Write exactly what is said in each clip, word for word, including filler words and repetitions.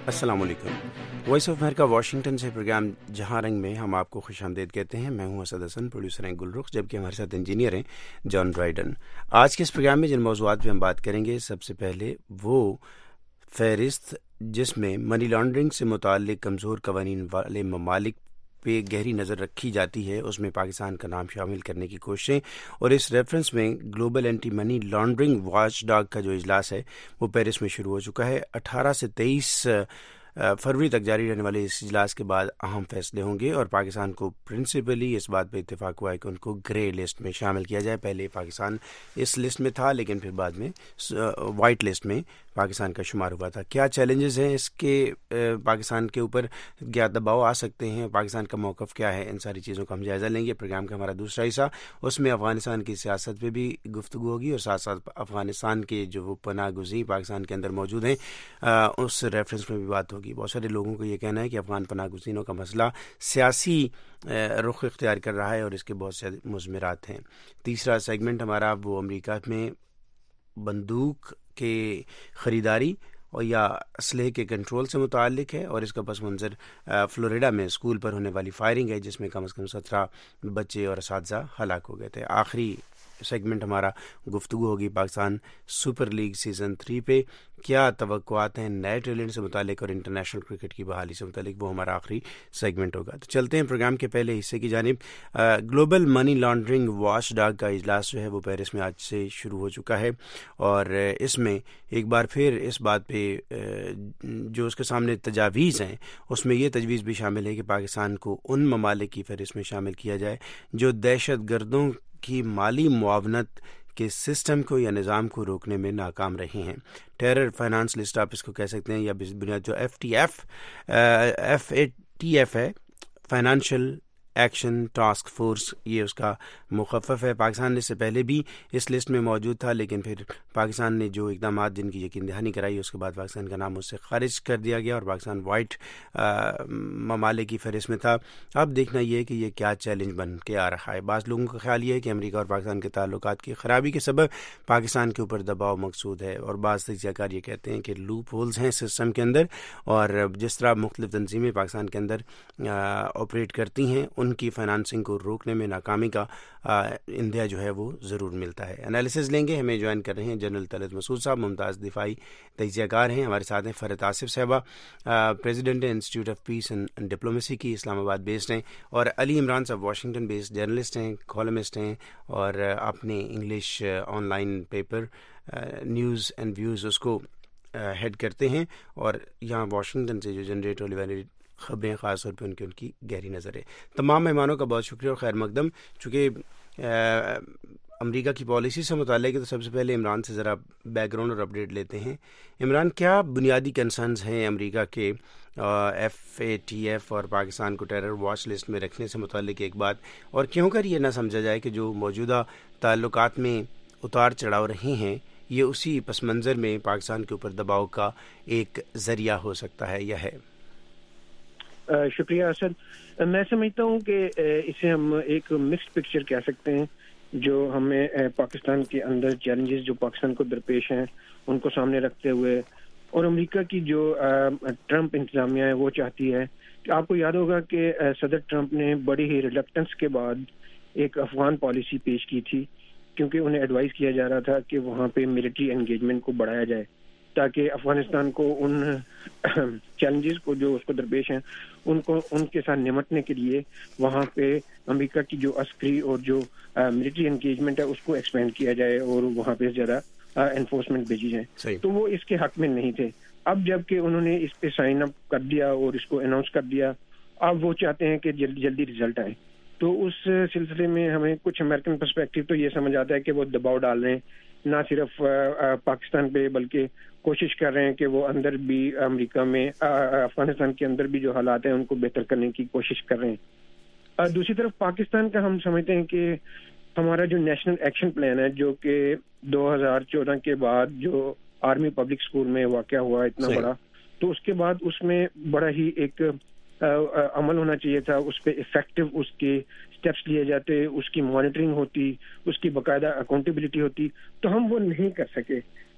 السلام علیکم. Voice of America Washington سے پروگرام جہاں رنگ میں ہم آپ کو خوش آمدید کہتے ہیں. میں ہوں اسد حسن, پروڈیوسر ہیں گل رخ, جبکہ ہمارے ساتھ انجینئر ہیں جان ڈرائیڈن. آج کے اس پروگرام میں جن موضوعات پہ ہم بات کریں گے, سب سے پہلے وہ فہرست جس میں منی لانڈرنگ سے متعلق کمزور قوانین والے ممالک پہ گہری نظر رکھی جاتی ہے, اس میں پاکستان کا نام شامل کرنے کی کوششیں, اور اس ریفرنس میں global anti money laundering watchdog کا جو اجلاس ہے وہ پیرس میں شروع ہو چکا ہے. اٹھارہ سے تیئیس فروری تک جاری رہنے والے اس اجلاس کے بعد اہم فیصلے ہوں گے, اور پاکستان کو پرنسپلی اس بات پہ اتفاق ہوا ہے کہ ان کو گرے لسٹ میں شامل کیا جائے. پہلے پاکستان اس لسٹ میں تھا, لیکن پھر بعد میں وائٹ لسٹ میں پاکستان کا شمار ہوا تھا. کیا چیلنجز ہیں اس کے, پاکستان کے اوپر کیا دباؤ آ سکتے ہیں, پاکستان کا موقف کیا ہے, ان ساری چیزوں کا ہم جائزہ لیں گے. پروگرام کا ہمارا دوسرا حصہ, اس میں افغانستان کی سیاست پہ بھی گفتگو ہوگی, اور ساتھ ساتھ افغانستان کے جو وہ پناہ گزین پاکستان کے اندر موجود ہیں اس ریفرنس میں بھی بات ہوگی. بہت سارے لوگوں کو یہ کہنا ہے کہ افغان پناہ گزینوں کا مسئلہ سیاسی رخ اختیار کر رہا ہے اور اس کے بہت سے مضمرات ہیں. تیسرا سیگمنٹ ہمارا وہ امریکہ میں بندوق کے خریداری اور یا اسلحے کے کنٹرول سے متعلق ہے, اور اس کا پس منظر فلوریڈا میں اسکول پر ہونے والی فائرنگ ہے جس میں کم از کم سترہ بچے اور اساتذہ ہلاک ہو گئے تھے. آخری سیگمنٹ ہمارا گفتگو ہوگی Pakistan super league season three پہ, کیا توقعات ہیں نئے ٹیلنٹ سے متعلق اور انٹرنیشنل کرکٹ کی بحالی سے متعلق, وہ ہمارا آخری سیگمنٹ ہوگا. تو چلتے ہیں پروگرام کے پہلے حصے کی جانب. Global money laundering watchdog کا اجلاس جو ہے وہ پیرس میں آج سے شروع ہو چکا ہے, اور اس میں ایک بار پھر اس بات پہ جو اس کے سامنے تجاویز ہیں اس میں یہ تجویز بھی شامل ہے کہ پاکستان کو ان ممالک کی فہرست میں شامل کیا جائے جو دہشت گردوں کی مالی معاونت کے سسٹم کو یا نظام کو روکنے میں ناکام رہے ہیں. ٹیرر فائنانس لسٹ آپ اس کو کہہ سکتے ہیں, یا بنیاد جو F T F F A T F ہے, فائنانشیل ایکشن ٹاسک فورس, یہ اس کا مخفف ہے. پاکستان اس سے پہلے بھی اس لسٹ میں موجود تھا, لیکن پھر پاکستان نے جو اقدامات جن کی یقین دہانی کرائی اس کے بعد پاکستان کا نام اس سے خارج کر دیا گیا اور پاکستان وائٹ ممالک کی فہرست میں تھا. اب دیکھنا یہ ہے کہ یہ کیا چیلنج بن کے آ رہا ہے. بعض لوگوں کا خیال یہ ہے کہ امریکہ اور پاکستان کے تعلقات کی خرابی کے سبب پاکستان کے اوپر دباؤ مقصود ہے, اور بعض تجزیہ کار یہ کہتے ہیں کہ لوپ ہولز ہیں سسٹم کے اندر, اور جس طرح مختلف تنظیمیں پاکستان کے اندر آپریٹ کرتی ہیں ان کی فائنانسنگ کو روکنے میں ناکامی کا اندیا جو ہے وہ ضرور ملتا ہے. انالیسز لیں گے. ہمیں جوائن کر رہے ہیں جنرل طلعت مسعود صاحب, ممتاز دفاعی تجزیہ کار ہیں. ہمارے ساتھ ہیں Farhat Asif Sahiba, president institute of peace and diplomacy کی, اسلام آباد بیسڈ ہیں, اور Ali Imran Sahab Washington based journalist ہیں, کالمسٹ ہیں, اور اپنے English online paper news and views اس کو ہیڈ کرتے ہیں, اور یہاں واشنگٹن سے جو جنریٹ ہونے والی خبریں خاص طور پہ ان کی ان کی گہری نظر ہے. تمام مہمانوں کا بہت شکریہ اور خیر مقدم. چونکہ امریکہ کی پالیسی سے متعلق ہے تو سب سے پہلے عمران سے ذرا بیک گراؤنڈ اور اپڈیٹ لیتے ہیں. عمران, کیا بنیادی کنسرنز ہیں امریکہ کے ایف اے ٹی ایف اور پاکستان کو ٹیرر واچ لسٹ میں رکھنے سے متعلق ایک بات, اور کیوں کر یہ نہ سمجھا جائے کہ جو موجودہ تعلقات میں اتار چڑھاؤ رہے ہیں یہ اسی پس منظر میں پاکستان کے اوپر دباؤ کا ایک ذریعہ ہو سکتا ہے یا ہے؟ شکریہ اسد. میں سمجھتا ہوں کہ اسے ہم ایک مکسڈ پکچر کہہ سکتے ہیں, جو ہمیں پاکستان کے اندر چیلنجز جو پاکستان کو درپیش ہیں ان کو سامنے رکھتے ہوئے, اور امریکہ کی جو ٹرمپ انتظامیہ ہے وہ چاہتی ہے کہ آپ کو یاد ہوگا کہ صدر ٹرمپ نے بڑی ہی ریلکٹنس کے بعد ایک افغان پالیسی پیش کی تھی, کیونکہ انہیں ایڈوائز کیا جا رہا تھا کہ وہاں پہ ملٹری انگیجمنٹ کو بڑھایا جائے تاکہ افغانستان کو ان چیلنجز کو جو اس کو درپیش ہیں ان کو ان کے ساتھ نمٹنے کے لیے وہاں پہ امریکہ کی جو عسکری اور جو ملٹری انگیجمنٹ ہے اس کو ایکسپینڈ کیا جائے اور وہاں پہ زیادہ انفورسمنٹ بھیجی جائے. تو وہ اس کے حق میں نہیں تھے. اب جب کہ انہوں نے اس پہ سائن اپ کر دیا اور اس کو اناؤنس کر دیا, اب وہ چاہتے ہیں کہ جلدی جلدی ریزلٹ آئے. تو اس سلسلے میں ہمیں کچھ امریکن پرسپیکٹو تو یہ سمجھ آتا ہے کہ وہ دباؤ ڈال رہے ہیں نہ صرف پاکستان پہ, بلکہ کوشش کر رہے ہیں کہ وہ اندر بھی امریکہ میں افغانستان کے اندر بھی جو حالات ہیں ان کو بہتر کرنے کی کوشش کر رہے ہیں. دوسری طرف پاکستان کا ہم سمجھتے ہیں کہ ہمارا جو نیشنل ایکشن پلان ہے جو کہ دو ہزار چودہ کے بعد جو آرمی پبلک اسکول میں واقع ہوا اتنا بڑا, تو اس کے بعد اس میں بڑا ہی ایک عمل ہونا چاہیے تھا, اس پہ افیکٹو اس کے اسٹیپس لیے جاتے, اس کی مانیٹرنگ ہوتی, اس کی باقاعدہ اکاؤنٹیبلٹی ہوتی, تو ہم وہ نہیں کر سکے.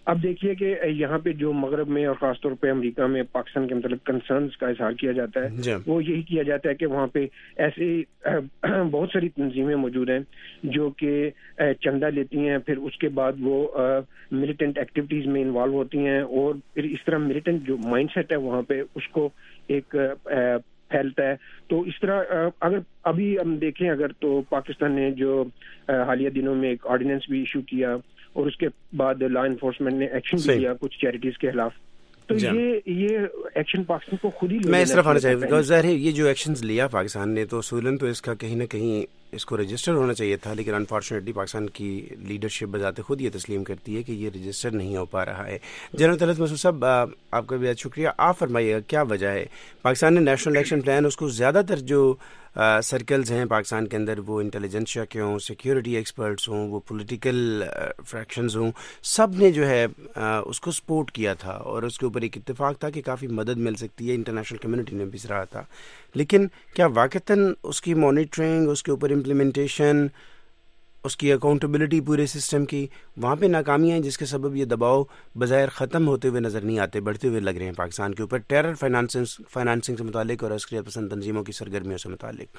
اب دیکھیے کہ یہاں پہ جو مغرب میں اور خاص طور پہ امریکہ میں پاکستان کے متعلق کنسرنز کا اظہار کیا جاتا ہے وہ یہی کیا جاتا ہے کہ وہاں پہ ایسی بہت ساری تنظیمیں موجود ہیں جو کہ چندہ لیتی ہیں, پھر اس کے بعد وہ ملیٹنٹ ایکٹیویٹیز میں انوالو ہوتی ہیں, اور پھر اس طرح ملیٹنٹ جو مائنڈ سیٹ ہے وہاں پہ اس کو ایک پھیلتا ہے. تو اس طرح اگر ابھی ہم دیکھیں اگر تو پاکستان نے جو حالیہ دنوں میں ایک آرڈیننس بھی ایشو کیا اور اس کے بعد لا انفورسمنٹ نے ایکشن بھی لیا کچھ چیریٹیز کے خلاف, تو یہ یہ ایکشن پاکستان کو خود ہی میں اس طرف آنا چاہیے. ظاہر ہے یہ جو ایکشنز لیا پاکستان نے تو اصولاً تو اس کا کہیں نہ کہیں اس کو رجسٹر ہونا چاہیے تھا, لیکن انفارچونیٹلی پاکستان کی لیڈرشپ بذات خود یہ تسلیم کرتی ہے کہ یہ رجسٹر نہیں ہو پا رہا ہے. جنرل طلعت مسعود صاحب, آپ کا بہت شکریہ. آپ فرمائیے کیا وجہ ہے پاکستان نے نیشنل ایکشن پلان اس کو زیادہ تر جو سرکلز ہیں پاکستان کے اندر, وہ انٹیلیجنسیا کے ہوں, سیکیورٹی ایکسپرٹس ہوں, وہ پولیٹیکل فریکشنز ہوں, سب نے جو ہے اس کو سپورٹ کیا تھا اور اس کے اوپر ایک اتفاق تھا کہ کافی مدد مل سکتی ہے, انٹرنیشنل کمیونٹی نے بھی رہا تھا. لیکن کیا واقعتاً اس کی مانیٹرنگ, اس کے اوپر امپلیمنٹیشن, اس کی اکاؤنٹیبلٹی پورے سسٹم کی, وہاں پہ ناکامیاں ہیں جس کے سبب یہ دباؤ بظاہر ختم ہوتے ہوئے نظر نہیں آتے, بڑھتے ہوئے لگ رہے ہیں پاکستان کے اوپر ٹیرر فائنانسنگ فائنانسنگ سے متعلق اور عسکریت پسند تنظیموں کی سرگرمیوں سے متعلق؟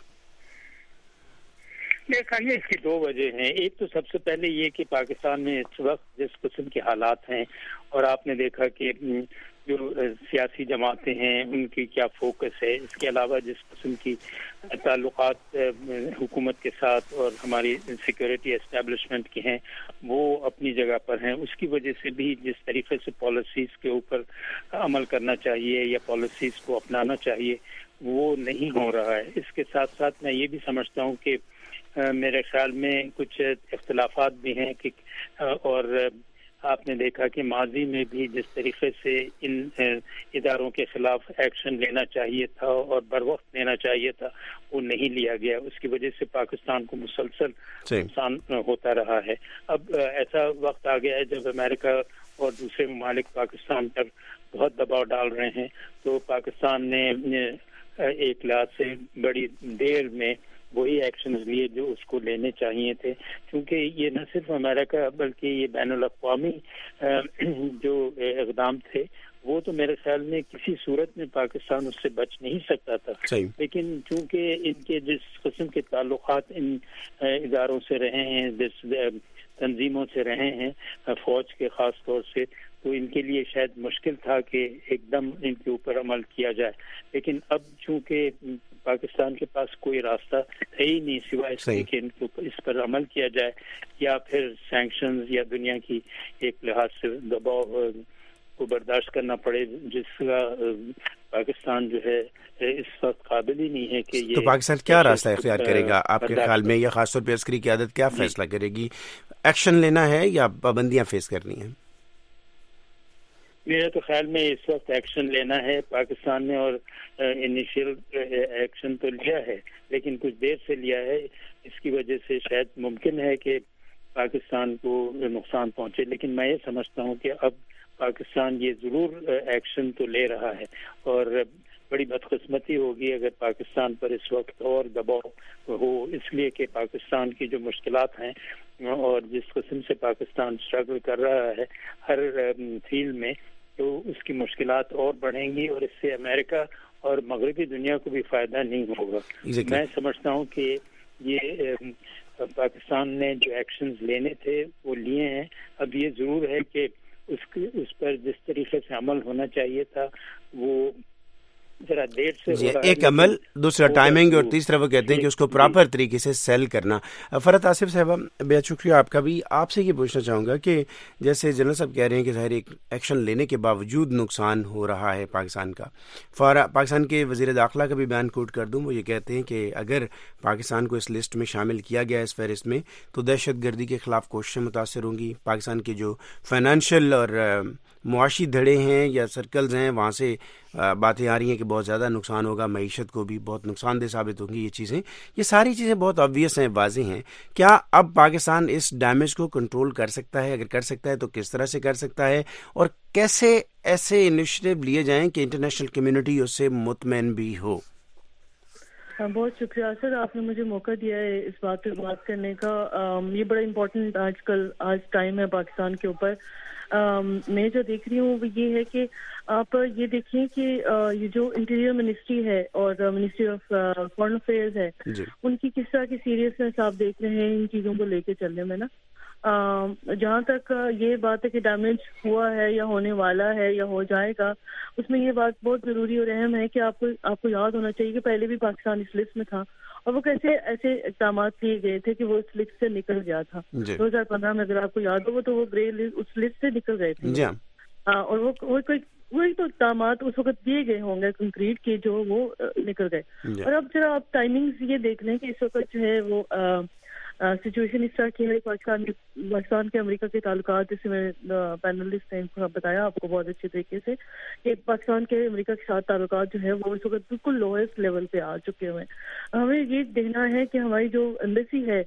دیکھا یہ اس کی دو وجہ ہیں. ایک تو سب سے پہلے یہ کہ پاکستان میں اس وقت جس قسم کے حالات ہیں, اور آپ نے دیکھا کہ جو سیاسی جماعتیں ہیں ان کی کیا فوکس ہے, اس کے علاوہ جس قسم کی تعلقات حکومت کے ساتھ اور ہماری سیکورٹی اسٹیبلشمنٹ کے ہیں وہ اپنی جگہ پر ہیں, اس کی وجہ سے بھی جس طریقے سے پالیسیز کے اوپر عمل کرنا چاہیے یا پالیسیز کو اپنانا چاہیے وہ نہیں ہو رہا ہے. اس کے ساتھ ساتھ میں یہ بھی سمجھتا ہوں کہ میرے خیال میں کچھ اختلافات بھی ہیں کہ اور آپ نے دیکھا کہ ماضی میں بھی جس طریقے سے ان اداروں کے خلاف ایکشن لینا چاہیے تھا اور بر وقت لینا چاہیے تھا وہ نہیں لیا گیا, اس کی وجہ سے پاکستان کو مسلسل نقصان ہوتا رہا ہے. اب ایسا وقت آ گیا ہے جب امریکہ اور دوسرے ممالک پاکستان پر بہت دباؤ ڈال رہے ہیں, تو پاکستان نے ایک لحاظ سے بڑی دیر میں وہی ایکشنز لیے جو اس کو لینے چاہیے تھے, کیونکہ یہ نہ صرف امریکہ بلکہ یہ بین الاقوامی جو اقدام تھے وہ تو میرے خیال میں کسی صورت میں پاکستان اس سے بچ نہیں سکتا تھا. لیکن چونکہ ان کے جس قسم کے تعلقات ان اداروں سے رہے ہیں, جس تنظیموں سے رہے ہیں, فوج کے خاص طور سے, تو ان کے لیے شاید مشکل تھا کہ ایک دم ان کے اوپر عمل کیا جائے. لیکن اب چونکہ پاکستان کے پاس کوئی راستہ ہے ہی نہیں سوائے اس کے کہ ان کو اس پر عمل کیا جائے یا پھر سینکشنز یا دنیا کی ایک لحاظ سے دباؤ کو برداشت کرنا پڑے, جس کا پاکستان جو ہے اس وقت قابل ہی نہیں ہے کہ یہ. تو پاکستان کیا راستہ اختیار کرے گا آپ کے خیال میں, یا خاص طور پہ عسکری قیادت کیا فیصلہ کرے گی؟ ایکشن لینا ہے یا پابندیاں فیس کرنی ہیں؟ میرے تو خیال میں اس وقت ایکشن لینا ہے پاکستان نے, اور انیشیل ایکشن تو لیا ہے لیکن کچھ دیر سے لیا ہے, اس کی وجہ سے شاید ممکن ہے کہ پاکستان کو نقصان پہنچے. لیکن میں یہ سمجھتا ہوں کہ اب پاکستان یہ ضرور ایکشن تو لے رہا ہے, اور بڑی بدقسمتی ہوگی اگر پاکستان پر اس وقت اور دباؤ ہو, اس لیے کہ پاکستان کی جو مشکلات ہیں اور جس قسم سے پاکستان اسٹرگل کر رہا ہے ہر فیلڈ میں, تو اس کی مشکلات اور بڑھیں گی اور اس سے امریکہ اور مغربی دنیا کو بھی فائدہ نہیں ہوگا. میں سمجھتا ہوں کہ یہ پاکستان نے جو ایکشنز لینے تھے وہ لیے ہیں. اب یہ ضرور ہے کہ اس اس پر جس طریقے سے عمل ہونا چاہیے تھا وہ ذرا دیر سے جی, ایک عمل, دوسرا ٹائمنگ, اور تیسرا وہ کہتے ہیں کہ اس کو پراپر طریقے سے سیل کرنا. فرحت آصف صاحبہ بہت شکریہ آپ کا بھی. آپ سے یہ پوچھنا چاہوں گا کہ جیسے جنرل صاحب کہہ رہے ہیں کہ ظاہر ایک ایکشن لینے کے باوجود نقصان ہو رہا ہے پاکستان کا. پاکستان کے وزیر داخلہ کا بھی بیان کوٹ کر دوں, وہ یہ کہتے ہیں کہ اگر پاکستان کو اس لسٹ میں شامل کیا گیا اس فہرست میں تو دہشت گردی کے خلاف کوششیں متاثر ہوں گی. پاکستان کے جو فائنینشیل اور معاشی دھڑے ہیں یا سرکلز ہیں وہاں سے باتیں آ رہی ہیں کہ بہت زیادہ نقصان ہوگا, معیشت کو بھی بہت نقصان دہ ثابت ہوں گی. یہ چیزیں یہ ساری چیزیں بہت آبویس ہیں, واضح ہیں. کیا اب پاکستان اس ڈیمیج کو کنٹرول کر سکتا ہے؟ اگر کر سکتا ہے تو کس طرح سے کر سکتا ہے, اور کیسے ایسے انیشیٹو لیے جائیں کہ انٹرنیشنل کمیونٹی اس سے مطمئن بھی ہو؟ بہت شکریہ سر, آپ نے مجھے موقع دیا ہے اس بات پہ بات کرنے کا. یہ بڑا امپورٹنٹ آج کل آج ٹائم ہے پاکستان کے اوپر. میں جو دیکھ رہی ہوں وہ یہ ہے کہ آپ یہ دیکھیں کہ یہ جو انٹیریئر منسٹری ہے اور منسٹری آف فارن افیئرز ہے ان کی کس طرح کی سیریسنس آپ دیکھ رہے ہیں ان چیزوں کو لے کے چلنے میں نا. جہاں تک یہ بات ہے کہ ڈیمیج ہوا ہے یا ہونے والا ہے یا ہو جائے گا, اس میں یہ بات بہت ضروری اور اہم ہے کہ آپ کو آپ کو یاد ہونا چاہیے کہ پہلے بھی پاکستان اس لسٹ میں تھا اور وہ کیسے ایسے اقدامات لیے گئے تھے کہ وہ اس لسٹ سے نکل گیا تھا. دو ہزار پندرہ میں اگر آپ کو یاد ہو تو وہ گرے اس لسٹ سے نکل گئے تھے اور وہ کوئی وہی تو اقدامات اس وقت دیے گئے ہوں گے کنکریٹ کے جو وہ نکل گئے. اور اب ذرا آپ ٹائمنگز یہ دیکھ لیں کہ اس وقت جو ہے وہ سچویشن اس طرح کی ہے. پاکستان پاکستان کے امریکہ کے تعلقات, جیسے میں پینلسٹ نے بتایا آپ کو بہت اچھے طریقے سے کہ پاکستان کے امریکہ کے ساتھ تعلقات جو ہے وہ اس وقت بالکل لوئسٹ لیول پہ آ چکے ہوئے ہیں. ہمیں یہ دیکھنا ہے کہ ہماری جو ایمبیسی ہے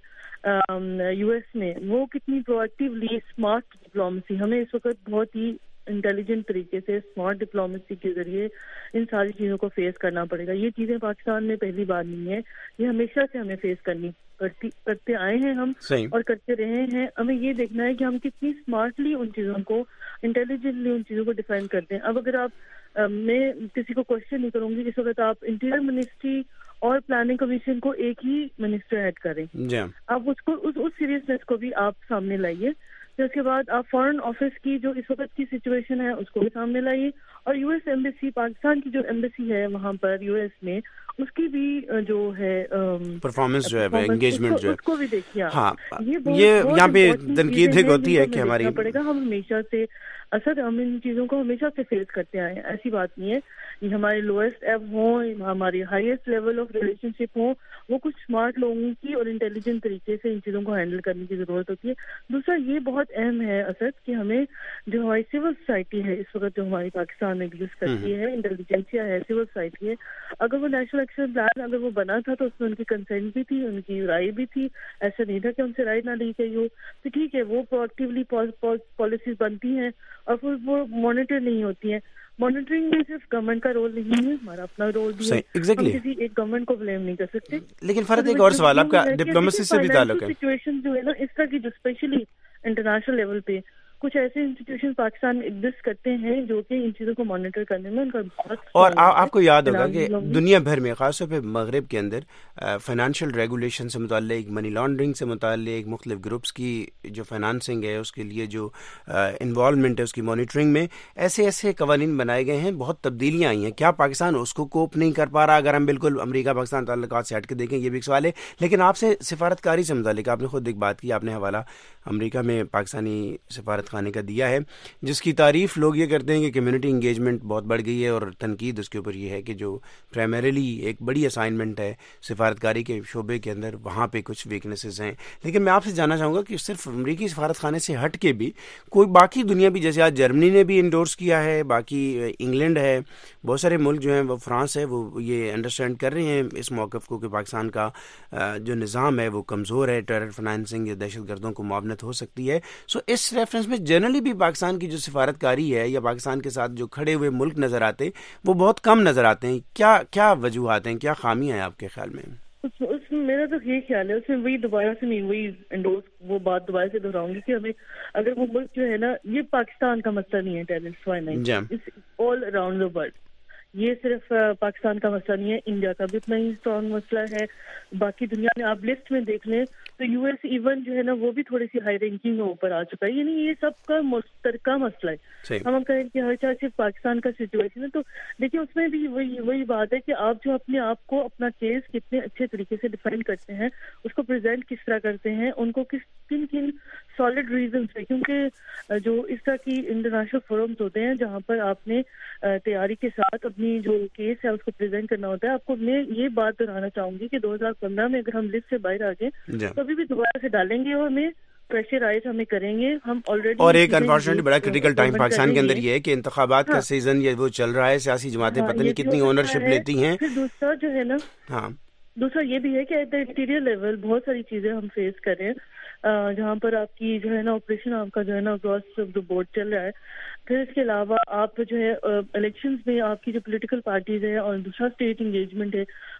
یو ایس میں وہ کتنی پروایکٹیولی اسمارٹ ڈپلومیسی, ہمیں اس وقت بہت ہی انٹیلیجنٹ طریقے سے اسمارٹ ڈپلومیسی کے ذریعے ان ساری چیزوں کو فیس کرنا پڑے گا. یہ چیزیں پاکستان میں پہلی بار نہیں ہے, یہ ہمیشہ سے ہمیں فیس کرنی کرتی کرتے آئے ہیں ہم اور کرتے رہے ہیں. ہمیں یہ دیکھنا ہے کہ ہم کتنی اسمارٹلی ان چیزوں کو انٹیلیجنٹلی ان چیزوں کو ڈیفائن کرتے ہیں. اب اگر آپ میں کسی کو کوشچن نہیں کروں گی, اس وقت آپ انٹیریئر منسٹری اور پلاننگ کمیشن کو ایک ہی منسٹر ہیڈ کریں, آپ اس کو اس سیریسنس کو بھی آپ سامنے لائیے. پھر اس کے بعد آپ فارن آفس کی جو اس وقت کی سچویشن ہے اس کو بھی سامنے لائیے, اور یو ایس ایمبیسی پاکستان کی جو ایمبیسی ہے وہاں پر یو ایس میں اس کی بھی جو ہے پرفارمنس جو ہے انگیجمنٹ جو ہے اس کو بھی دیکھیے. ہاں یہ یہاں پہ تنقید ہوتی ہے کہ ہماری پڑے گا. ہم ہمیشہ سے اصل ہم ان چیزوں کو ہمیشہ سے فیس کرتے آئے ہیں, ایسی بات نہیں ہے. یہ ہمارے لوئسٹ ایب ہوں, ہماری highest level of relationship ہوں, وہ کچھ اسمارٹ لوگوں کی اور انٹیلیجنٹ طریقے سے ان چیزوں کو ہینڈل کرنے کی ضرورت ہوتی ہے. دوسرا یہ بہت اہم ہے اسد کہ ہمیں جو ہماری سول سوسائٹی ہے اس وقت جو ہماری پاکستان میں ایگزسٹ کرتی ہے, انٹیلیجنسیا ہے, سول سوسائٹی ہے, اگر وہ نیشنل ایکشن پلان اگر وہ بنا تھا تو اس میں ان کی کنسنٹ بھی تھی, ان کی رائے بھی تھی. ایسا نہیں تھا کہ ان سے رائے نہ لی گئی ہو. تو ٹھیک ہے وہ پروایکٹیولی پالیسیز بنتی ہیں اور پھر وہ مانیٹر نہیں ہوتی ہیں. مانیٹرنگ میں صرف گورنمنٹ کا رول نہیں ہے, ہمارا اپنا رول بھی ہے. ہم کسی ایک گورنمنٹ کو بلیم نہیں کر سکتے. لیکن فرد ایک اور سوال آپ کا ڈپلومیسی سے بھی تعلق ہے. سچویشن جو ہے نا اس طرح کی جو اسپیشلی انٹرنیشنل لیول پہ کچھ ایسے انسٹیٹیوشن پاکستان میں ایگزسٹ کرتے ہیں جو کہ ان چیزوں کو مانیٹر کرنے میں ان کا بہت, اور آپ کو یاد ہوگا کہ دنیا بھر میں خاص طور پہ مغرب کے اندر فائنانشیل ریگولیشن سے متعلق, منی لانڈرنگ سے متعلق, مختلف گروپس کی جو فائنانسنگ ہے اس کے لیے جو انوالومنٹ ہے اس کی مانیٹرنگ میں ایسے ایسے قوانین بنائے گئے ہیں, بہت تبدیلیاں آئی ہیں. کیا پاکستان اس کو کوپ نہیں کر پا رہا؟ اگر ہم بالکل امریکہ پاکستان تعلقات سے ہٹ کے دیکھیں یہ بھی ایک سوال ہے. لیکن آپ سے سفارت کاری سے متعلق آپ نے خود ایک بات کی, آپ نے حوالہ امریکہ میں پاکستانی سفارت خانے کا دیا ہے جس کی تعریف لوگ یہ کرتے ہیں کہ کمیونٹی انگیجمنٹ بہت بڑھ گئی ہے, اور تنقید اس کے اوپر یہ ہے کہ جو پرائمریلی ایک بڑی اسائنمنٹ ہے سفارتکاری کے شعبے کے اندر وہاں پہ کچھ ویکنیسز ہیں. لیکن میں آپ سے جاننا چاہوں گا کہ صرف امریکی سفارت خانے سے ہٹ کے بھی کوئی باقی دنیا بھی, جیسے آج جرمنی نے بھی انڈورس کیا ہے, باقی انگلینڈ ہے, بہت سارے ملک جو ہیں وہ فرانس ہے, وہ یہ انڈرسٹینڈ کر رہے ہیں اس موقف کو کہ پاکستان کا جو نظام ہے وہ کمزور ہے, ٹیرر فنانسنگ یا دہشت گردوں کو معاونت ہو سکتی ہے. سو اس ریفرنس میں جنرلی بھی پاکستان کی جو سفارت کاری ہے یا پاکستان کے ساتھ جو کھڑے ہوئے ملک نظر آتے وہ بہت کم نظر آتے ہیں. کیا کیا وجوہات ہیں, کیا خامیاں ہیں آپ کے خیال میں؟ اس میں میرا تو یہ خیال ہے اس میں وہی دوبارہ سے نہیں وہی انڈورس وہ بات دوبارہ سے دہراؤں گی کہ ہمیں اگر وہ ملک جو ہے نا, یہ پاکستان کا مسئلہ نہیں ہے terrorist finance, all around the world. یہ صرف پاکستان کا مسئلہ نہیں ہے, انڈیا کا بھی اتنا ہی اسٹرانگ مسئلہ ہے. باقی دنیا میں آپ لسٹ میں دیکھ لیں تو یو ایس ایون جو ہے نا وہ بھی تھوڑی سی ہائی رینکنگ میں اوپر آ چکا ہے. یعنی یہ سب کا مشترکہ مسئلہ ہے. ہم کہیں کہ ہر چاہے صرف پاکستان کا سچویشن ہے, تو دیکھیے اس میں بھی وہی وہی بات ہے کہ آپ جو اپنے آپ کو اپنا کیس کتنے اچھے طریقے سے ڈیفائن کرتے ہیں, اس کو پریزنٹ کس طرح کرتے ہیں, ان کو کس کن کن سالڈ ریزنس ہے. کیونکہ جو اس طرح کی انٹرنیشنل فورمز ہوتے ہیں جہاں پر آپ نے تیاری کے ساتھ اپنی جو کیس ہے اس کو پریزنٹ کرنا ہوتا ہے. آپ کو میں یہ بات دہرانا چاہوں گی کہ دو ہزار پندرہ میں اگر ہم لسٹ سے باہر آ گئے تو ابھی بھی دوبارہ سے ڈالیں گے اور ہمیں پریشر آئز ہمیں کریں گے. ہم آلریڈی اور ایک انفارچونیٹلی بڑا کریٹیکل ٹائم پاکستان کے اندر یہ ہے کہ انتخابات کا سیزن یہ وہ چل رہا ہے, سیاسی جماعتیں پتہ نہیں کتنی اونرشپ لیتی ہیں. پھر دوسرا جو ہے نا ہاں دوسرا یہ بھی ہے کہ ایٹ دا انٹیریئر لیول بہت ساری چیزیں ہم فیس کر رہے ہیں جہاں پر آپ کی جو ہے نا آپریشن آپ کا جو ہے نا اکراس جو بورڈ چل رہا ہے. پھر اس کے علاوہ آپ جو ہے الیکشنز میں آپ کی جو پولیٹیکل پارٹیز ہے اور دوسرا اسٹیٹ انگیجمنٹ ہے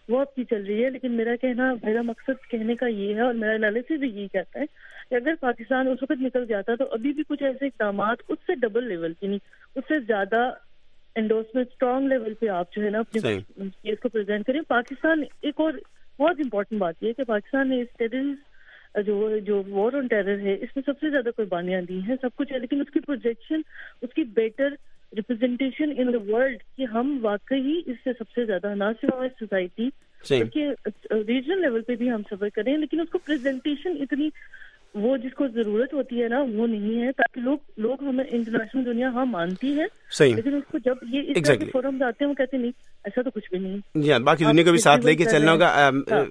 وہ آپ کی چل رہی ہے. لیکن میرا کہنا میرا مقصد کہنے کا یہ ہے اور میرا انالیسس بھی یہی کہتا ہے کہ اگر پاکستان اس وقت نکل جاتا تو ابھی بھی کچھ ایسے اقدامات اس سے ڈبل لیول کی نہیں, اس سے زیادہ انڈورسمنٹ اسٹرانگ لیول پہ آپ جو ہے نا اپنے کیس کو پریزنٹ کریں. پاکستان ایک اور بہت امپورٹنٹ بات یہ ہے کہ پاکستان نے اس ٹیررز جو جو وار آن ٹیرر ہے اس میں سب سے زیادہ قربانیاں دی ہیں, سب کچھ ہے, لیکن اس کی پروجیکشن, اس کی better representation in the world کہ ہم واقعی اس سے سب سے زیادہ نہ صرف ہماری سوسائٹی بلکہ ریجنل لیول پہ بھی ہم سفر کریں, لیکن اس کو پریزنٹیشن اتنی وہ جس کو ضرورت ہوتی ہے نا وہ نہیں ہے, تاکہ لوگ لوگ ہمیں انٹرنیشنل دنیا ہاں مانتی ہے, لیکن اس کو جب یہ اس طرح کے فورمز آتے ہیں وہ کہتے ہیں نہیں ایسا تو کچھ بھی نہیں. جی ہاں, باقی دنیا کو بھی ساتھ لے کے چلنا ہوگا.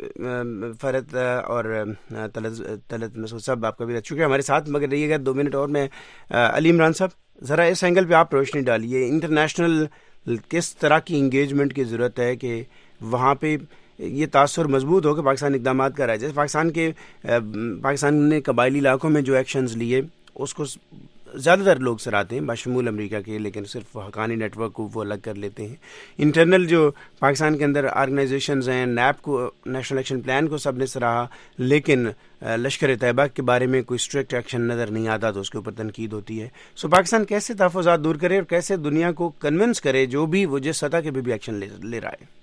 فرد اور طلعت مسعود صاحب آپ کا بھی شکریہ ہمارے ساتھ مگر رہیے گا دو منٹ اور. میں علی عمران صاحب ذرا اس اینگل پہ آپ روشنی ڈالیے, انٹرنیشنل کس طرح کی انگیجمنٹ کی ضرورت ہے کہ وہاں پہ یہ تاثر مضبوط ہو کہ پاکستان اقدامات کر رہا ہے. جیسے پاکستان کے پاکستان نے قبائلی علاقوں میں جو ایکشنز لیے اس کو زیادہ تر لوگ سراہتے ہیں بشمول امریکہ کے, لیکن صرف حقانی نیٹ ورک کو وہ الگ کر لیتے ہیں. انٹرنل جو پاکستان کے اندر آرگنائزیشنز ہیں, نیب کو, نیشنل ایکشن پلان کو سب نے سراہا, لیکن لشکر طیبہ کے بارے میں کوئی اسٹرکٹ ایکشن نظر نہیں آتا تو اس کے اوپر تنقید ہوتی ہے. سو پاکستان کیسے تحفظات دور کرے اور کیسے دنیا کو کنونس کرے جو بھی وہ جس سطح کے بھی, بھی ایکشن لے, لے رہا ہے؟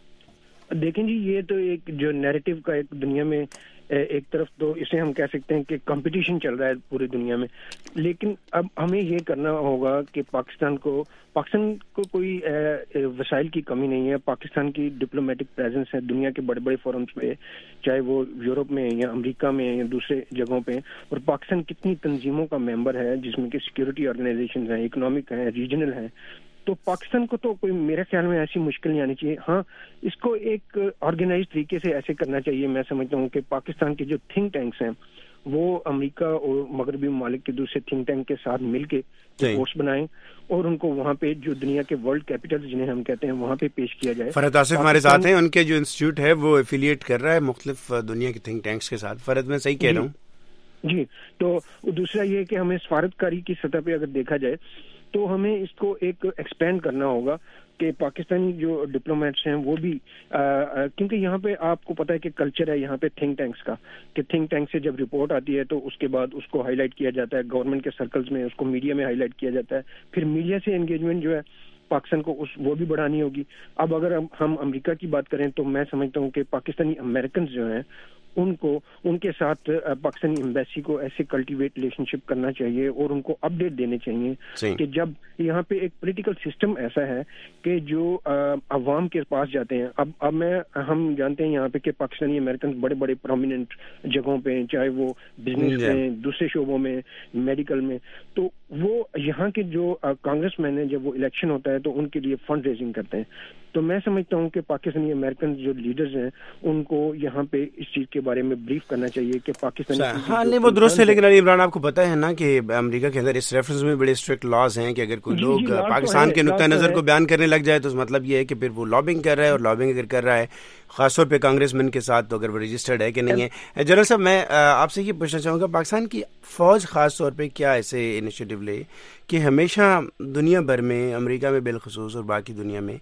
دیکھیں جی, یہ تو ایک جو نیریٹو کا ایک دنیا میں ایک طرف تو اسے ہم کہہ سکتے ہیں کہ کمپٹیشن چل رہا ہے پوری دنیا میں, لیکن اب ہمیں یہ کرنا ہوگا کہ پاکستان کو پاکستان کو کوئی وسائل کی کمی نہیں ہے. پاکستان کی ڈپلومیٹک پریزنس ہے دنیا کے بڑے بڑے فورمز پہ, چاہے وہ یورپ میں یا امریکہ میں یا دوسرے جگہوں پہ, اور پاکستان کتنی تنظیموں کا ممبر ہے جس میں کہ سیکورٹی آرگنائزیشنز ہیں, اکنامک ہیں, ریجنل ہیں. تو پاکستان کو تو کوئی میرے خیال میں ایسی مشکل نہیں آنی چاہیے. ہاں اس کو ایک آرگنائز طریقے سے ایسے کرنا چاہیے. میں سمجھتا ہوں کہ پاکستان کے جو تھنک ٹینکس ہیں وہ امریکہ اور مغربی ممالک کے دوسرے تھنک ٹینک کے ساتھ مل کے رپورٹس بنائیں اور ان کو وہاں پہ جو دنیا کے ورلڈ کیپٹل جنہیں ہم کہتے ہیں وہاں پہ پیش کیا جائے. فرد آصف ہمارے ساتھ ہیں, ان کے جو انسٹیٹیوٹ ہے وہ ایفیلیٹ کر رہا ہے مختلف دنیا کے تھنک ٹینکس کے ساتھ. فرد میں صحیح کہہ رہا ہوں؟ جی, تو دوسرا یہ کہ ہمیں سفارتکاری کی سطح پہ اگر دیکھا جائے تو ہمیں اس کو ایک ایکسپینڈ کرنا ہوگا کہ پاکستانی جو ڈپلومیٹس ہیں وہ بھی, کیونکہ یہاں پہ آپ کو پتہ ہے کہ کلچر ہے یہاں پہ تھنک ٹینکس کا, کہ تھنک ٹینک سے جب رپورٹ آتی ہے تو اس کے بعد اس کو ہائی لائٹ کیا جاتا ہے گورنمنٹ کے سرکلز میں, اس کو میڈیا میں ہائی لائٹ کیا جاتا ہے, پھر میڈیا سے انگیجمنٹ جو ہے پاکستان کو اس وہ بھی بڑھانی ہوگی. اب اگر ہم امریکہ کی بات کریں تو میں سمجھتا ہوں کہ پاکستانی امریکنز جو ہیں ان کو ان کے ساتھ پاکستانی ایمبیسی کو ایسے کلٹیویٹ ریلیشن شپ کرنا چاہیے اور ان کو اپڈیٹ دینے چاہیے کہ جب یہاں پہ ایک پولیٹیکل سسٹم ایسا ہے کہ جو عوام کے پاس جاتے ہیں. اب اب میں ہم جانتے ہیں یہاں پہ کہ پاکستانی امریکن بڑے بڑے پرومیننٹ جگہوں پہ, چاہے وہ بزنس میں, دوسرے شعبوں میں, میڈیکل میں, تو وہ یہاں کے جو کانگریس مین ہیں جب وہ الیکشن ہوتا ہے تو ان کے لیے فنڈ ریزنگ کرتے ہیں. تو میں سمجھتا ہوں کہ پاکستانی امریکن جو لیڈرز ہیں ان کو یہاں پہ اس چیز کے بارے میں بریف کرنا چاہیے کہ پاکستانی ہاں نہیں وہ درست ہے, لیکن علی عمران آپ کو پتا ہے نا کہ امریکہ کے اندر اس ریفرنس میں بڑے اسٹرکٹ لاز ہیں کہ اگر کوئی لوگ پاکستان کے نقطہ نظر کو بیان کرنے لگ جائے تو مطلب یہ ہے کہ پھر وہ لابنگ کر رہا ہے, اور لابنگ اگر کر رہا ہے خاص طور پہ کانگریس مین کے ساتھ تو اگر وہ رجسٹرڈ ہے کہ نہیں ہے. جنرل صاحب میں آپ سے یہ پوچھنا چاہوں گا, پاکستان کی فوج خاص طور پہ کیا ایسے انیشیٹو لے کہ ہمیشہ دنیا بھر میں, امریکہ میں بالخصوص اور باقی دنیا میں,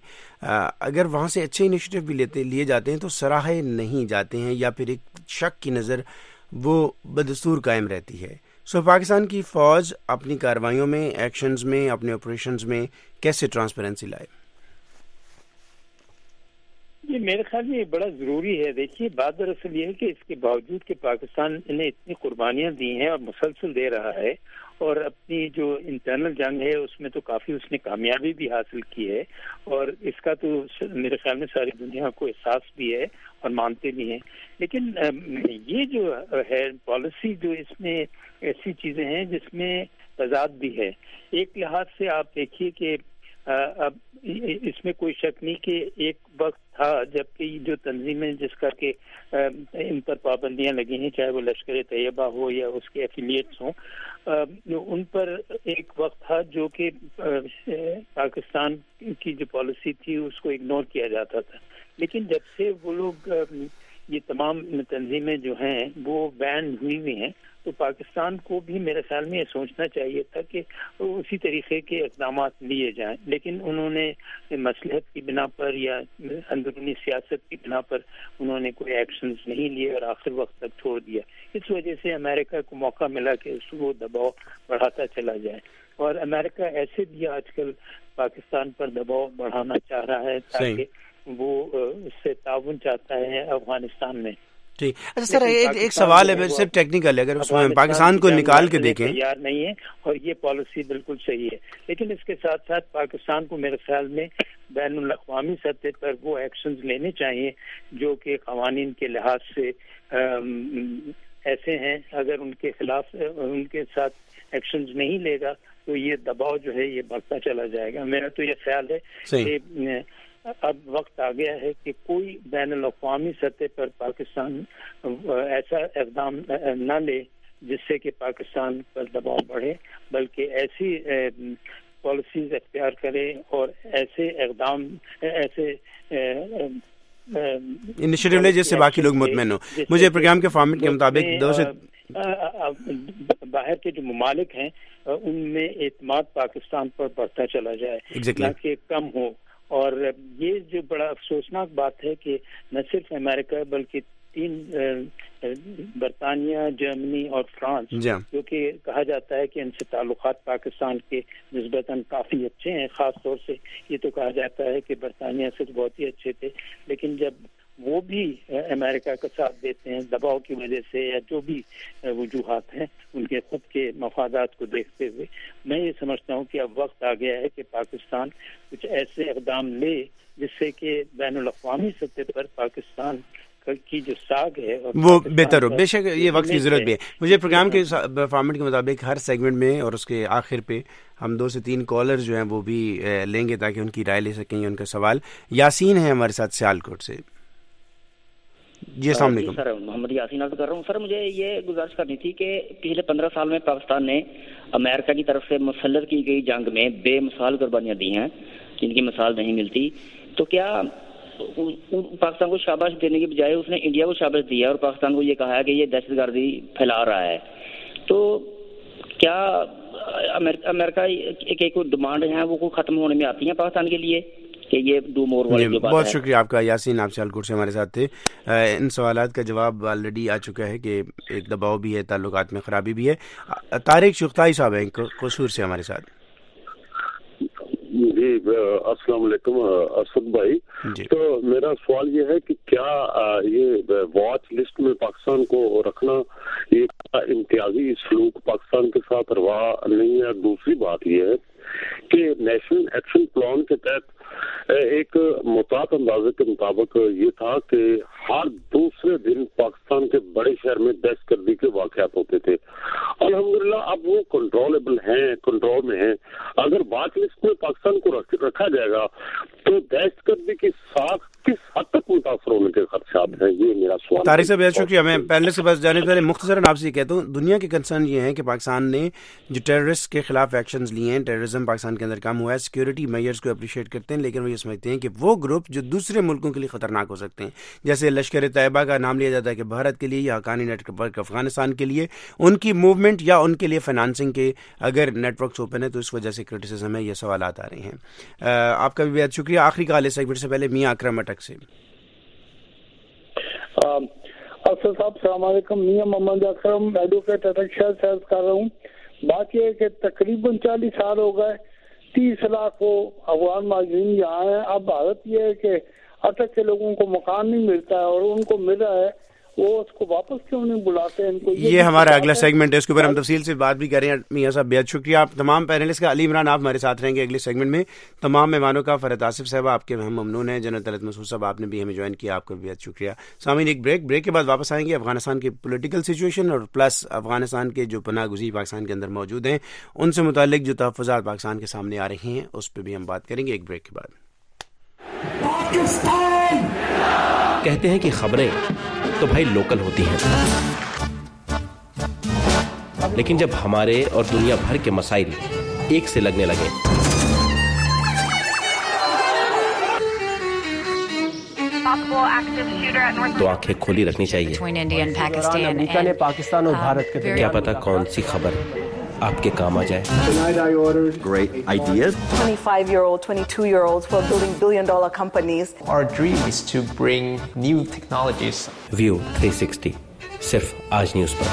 اگر وہاں سے اچھے انیشیٹو بھی لیتے لیے جاتے ہیں تو سراہے نہیں جاتے ہیں یا پھر ایک شک کی نظر وہ بدستور قائم رہتی ہے. سو پاکستان کی فوج اپنی کارروائیوں میں, ایکشنز میں, اپنے آپریشنز میں کیسے ٹرانسپیرنسی لائے؟ یہ میرے خیال میں یہ بڑا ضروری ہے. دیکھیے بات دراصل یہ ہے کہ اس کے باوجود کہ پاکستان نے اتنی قربانیاں دی ہیں اور مسلسل دے رہا ہے, اور اپنی جو انٹرنل جنگ ہے اس میں تو کافی اس نے کامیابی بھی حاصل کی ہے, اور اس کا تو میرے خیال میں ساری دنیا کو احساس بھی ہے اور مانتے بھی ہیں. لیکن یہ جو ہے پالیسی, جو اس میں ایسی چیزیں ہیں جس میں تضاد بھی ہے. ایک لحاظ سے آپ دیکھیے کہ اب اس میں کوئی شک نہیں کہ ایک وقت تھا جب کہ جو تنظیمیں جس کا کہ ان پر پابندیاں لگی ہیں, چاہے وہ لشکر طیبہ ہو یا اس کے ایفیلیٹس ہوں, ان پر ایک وقت تھا جو کہ پاکستان کی جو پالیسی تھی اس کو اگنور کیا جاتا تھا. لیکن جب سے وہ لوگ یہ تمام تنظیمیں جو ہیں وہ بین ہوئی ہوئی ہیں، تو پاکستان کو بھی میرے خیال میں یہ سوچنا چاہیے تھا کہ اسی طریقے کے اقدامات لیے جائیں، لیکن انہوں نے مصلحت کی بنا پر یا اندرونی سیاست کی بنا پر انہوں نے کوئی ایکشنز نہیں لیے اور آخر وقت تک چھوڑ دیا۔ اس وجہ سے امریکہ کو موقع ملا کہ اس کو دباؤ بڑھاتا چلا جائے، اور امریکہ ایسے بھی آج کل پاکستان پر دباؤ بڑھانا چاہ رہا ہے تاکہ وہ اس سے تعاون چاہتا ہے افغانستان میں۔ ٹھیک، اچھا سر ایک ایک سوال ہے صرف ٹیکنیکل ہے، اگر اس میں پاکستان کو نکال کے دیکھیں تیار نہیں ہے، اور یہ پالیسی بالکل صحیح ہے، لیکن اس کے ساتھ ساتھ پاکستان کو میرے خیال میں بین الاقوامی سطح پر وہ ایکشنز لینے چاہیے جو کہ قوانین کے لحاظ سے ایسے ہیں، اگر ان کے خلاف ان کے ساتھ ایکشنز نہیں لے گا تو یہ دباؤ جو ہے یہ بڑھتا چلا جائے گا۔ میرا تو یہ خیال ہے کہ اب وقت آ گیا ہے کہ کوئی بین الاقوامی سطح پر پاکستان ایسا اقدام نہ لے جس سے کہ پاکستان پر دباؤ بڑھے، بلکہ ایسی پالیسیز اختیار کرے اور ایسے اقدام ایسے انیشیٹو لے جس سے باقی لوگ مطمئن ہو۔ مجھے پروگرام کے فارمیٹ کے مطابق دو سے باہر کے جو ممالک ہیں ان میں اعتماد پاکستان پر بڑھتا چلا جائے نہ کہ کم ہو۔ اور یہ جو بڑا افسوسناک بات ہے کہ نہ صرف امریکہ بلکہ تین برطانیہ، جرمنی اور فرانس جو کہ کہا جاتا ہے کہ ان سے تعلقات پاکستان کے نسبتاً کافی اچھے ہیں، خاص طور سے یہ تو کہا جاتا ہے کہ برطانیہ سے بہت ہی اچھے تھے، لیکن جب وہ بھی امریکہ کا ساتھ دیتے ہیں دباؤ کی وجہ سے یا جو بھی وجوہات ہیں ان کے خود کے مفادات کو دیکھتے ہوئے، میں یہ سمجھتا ہوں کہ اب وقت آ گیا ہے کہ پاکستان کچھ ایسے اقدام لے جس سے کہ بین الاقوامی سطح پر پاکستان کی جو ساگ ہے وہ بہتر ہو۔ بے شک یہ وقت کی ضرورت بھی ہے۔ مجھے پروگرام کے فارمیٹ کے مطابق ہر سیگمنٹ میں اور اس کے آخر پہ ہم دو سے تین کالر جو ہیں وہ بھی لیں گے تاکہ ان کی رائے لے سکیں، ان کا سوال۔ یاسین ہے ہمارے ساتھ سیالکوٹ سے۔ جی السلام علیکم سر، محمد یاسین عرض کر رہا ہوں۔ سر مجھے یہ گزارش کرنی تھی کہ پچھلے پندرہ سال میں پاکستان نے امریکہ کی طرف سے مسلط کی گئی جنگ میں بے مثال قربانیاں دی ہیں جن کی مثال نہیں ملتی، تو کیا پاکستان کو شاباش دینے کی بجائے اس نے انڈیا کو شاباش دیا اور پاکستان کو یہ کہا ہے کہ یہ دہشت گردی پھیلا رہا ہے؟ تو کیا امریکہ کے کوئی ڈیمانڈ ہیں وہ کوئی ختم ہونے میں آتی ہیں پاکستان کے لیے کہ یہ ڈو مور والی جو بات ہے؟ بہت شکریہ آپ کا یاسین، آپ سیالکوٹ سے ہمارے ساتھ تھے۔ ان سوالات کا جواب آلریڈی آ چکا ہے کہ ایک دباؤ بھی ہے، تعلقات میں خرابی بھی ہے۔ طارق شختائی صاحب ہیں قصور سے ہمارے ساتھ۔ جی السلام علیکم اسد بھائی جی۔ تو میرا سوال یہ ہے کہ کیا یہ واچ لسٹ میں پاکستان کو رکھنا یہ امتیازی سلوک پاکستان کے ساتھ روا نہیں ہے؟ دوسری بات یہ ہے کہ نیشنل ایکشن پلان کے تحت ایک محتاط اندازے کے مطابق یہ تھا کہ ہر دوسرے دن پاکستان کے بڑے شہر میں دہشت گردی کے واقعات ہوتے تھے۔ الحمدللہ اب وہ کنٹرولبل ہیں، کنٹرول میں ہیں۔ اگر واچ لسٹ میں پاکستان کو رکھا جائے گا تو دہشت گردی کی ساخت کس حد تک متاثر ہونے کے خدشات ہیں؟ یہ میرا سوال۔ طارق صاحب بہت شکریہ۔ میں پہلے سے بس جانے پہلے مختصراً آپ سے یہ کہتا ہوں، دنیا کے کنسرن یہ ہیں کہ پاکستان نے جو ٹیررسٹ کے خلاف ایکشنز لیے ہیں، ٹیررزم پاکستان کے اندر کم ہوا ہے، سیکیورٹی میئرز کو اپریشیٹ کرتے ہیں، لیکن وہ یہ سمجھتے ہیں کہ وہ گروپ جو دوسرے ملکوں کے لیے خطرناک ہو سکتے ہیں، جیسے لشکر طیبہ کا نام لیا جاتا ہے کہ بھارت کے لیے یا حقانی نیٹ ورک افغانستان کے لیے، ان کی موومنٹ یا ان کے لیے فائنانسنگ کے اگر نیٹ ورکس اوپن ہے تو اس وجہ سے کرٹیسزم ہے۔ یہ سوالات آ رہے ہیں۔ آپ کا بھی بہت شکریہ۔ آخری کال اس سیگمنٹ سے پہلے میاں اکرم اٹک سے۔ افسر صاحب السلام علیکم، میاں محمد اکرم ایڈوکیٹ اٹک شہر سے عرض کر رہا ہوں۔ بات یہ ہے کہ تقریباً چالیس سال ہو گئے، تیس لاکھ وہ افغان مہاجرین یہاں ہیں۔ اب حالت یہ ہے کہ اٹک کے لوگوں کو مکان نہیں ملتا ہے اور ان کو مل رہا ہے، وہ اس کو واپس کیوں نہیں بلاتے ان کو؟ یہ ہمارا اگلا سیگمنٹ ہے، اس کے اوپر ہم تفصیل سے بات بھی کریں۔ میاں صاحب بہت شکریہ۔ آپ تمام پینلسٹ کا، علی عمران آپ ہمارے ساتھ رہیں گے اگلے سیگمنٹ میں۔ تمام مہمانوں کا، فرحت آصف صاحب آپ کے ہم ممنون ہیں، جنرل طلعت مسعود صاحب آپ نے بھی ہمیں جوائن کیا، آپ کا بھی بہت شکریہ۔ سامعین ایک بریک بریک کے بعد واپس آئیں گے۔ افغانستان کی پولیٹیکل سچویشن اور پلس افغانستان کے جو پناہ گزین پاکستان کے اندر موجود ہیں ان سے متعلق جو تحفظات پاکستان کے سامنے آ رہے ہیں اس پہ بھی ہم بات کریں گے ایک بریک کے بعد۔ کہتے ہیں کہ خبریں تو بھائی لوکل ہوتی ہیں، لیکن جب ہمارے اور دنیا بھر کے مسائل ایک سے لگنے لگے آپ کو तो आंखें खोली रखनी चाहिए। अमेरिका ने पाकिस्तान और भारत के क्या पता कौन सी खबर आपके काम आ जाए। Tonight I ordered great ideas. twenty-five-year-old, twenty-two-year-olds who are building billion-dollar companies. Our dream is to bring new technologies. View three sixty सिर्फ आज न्यूज़ पर।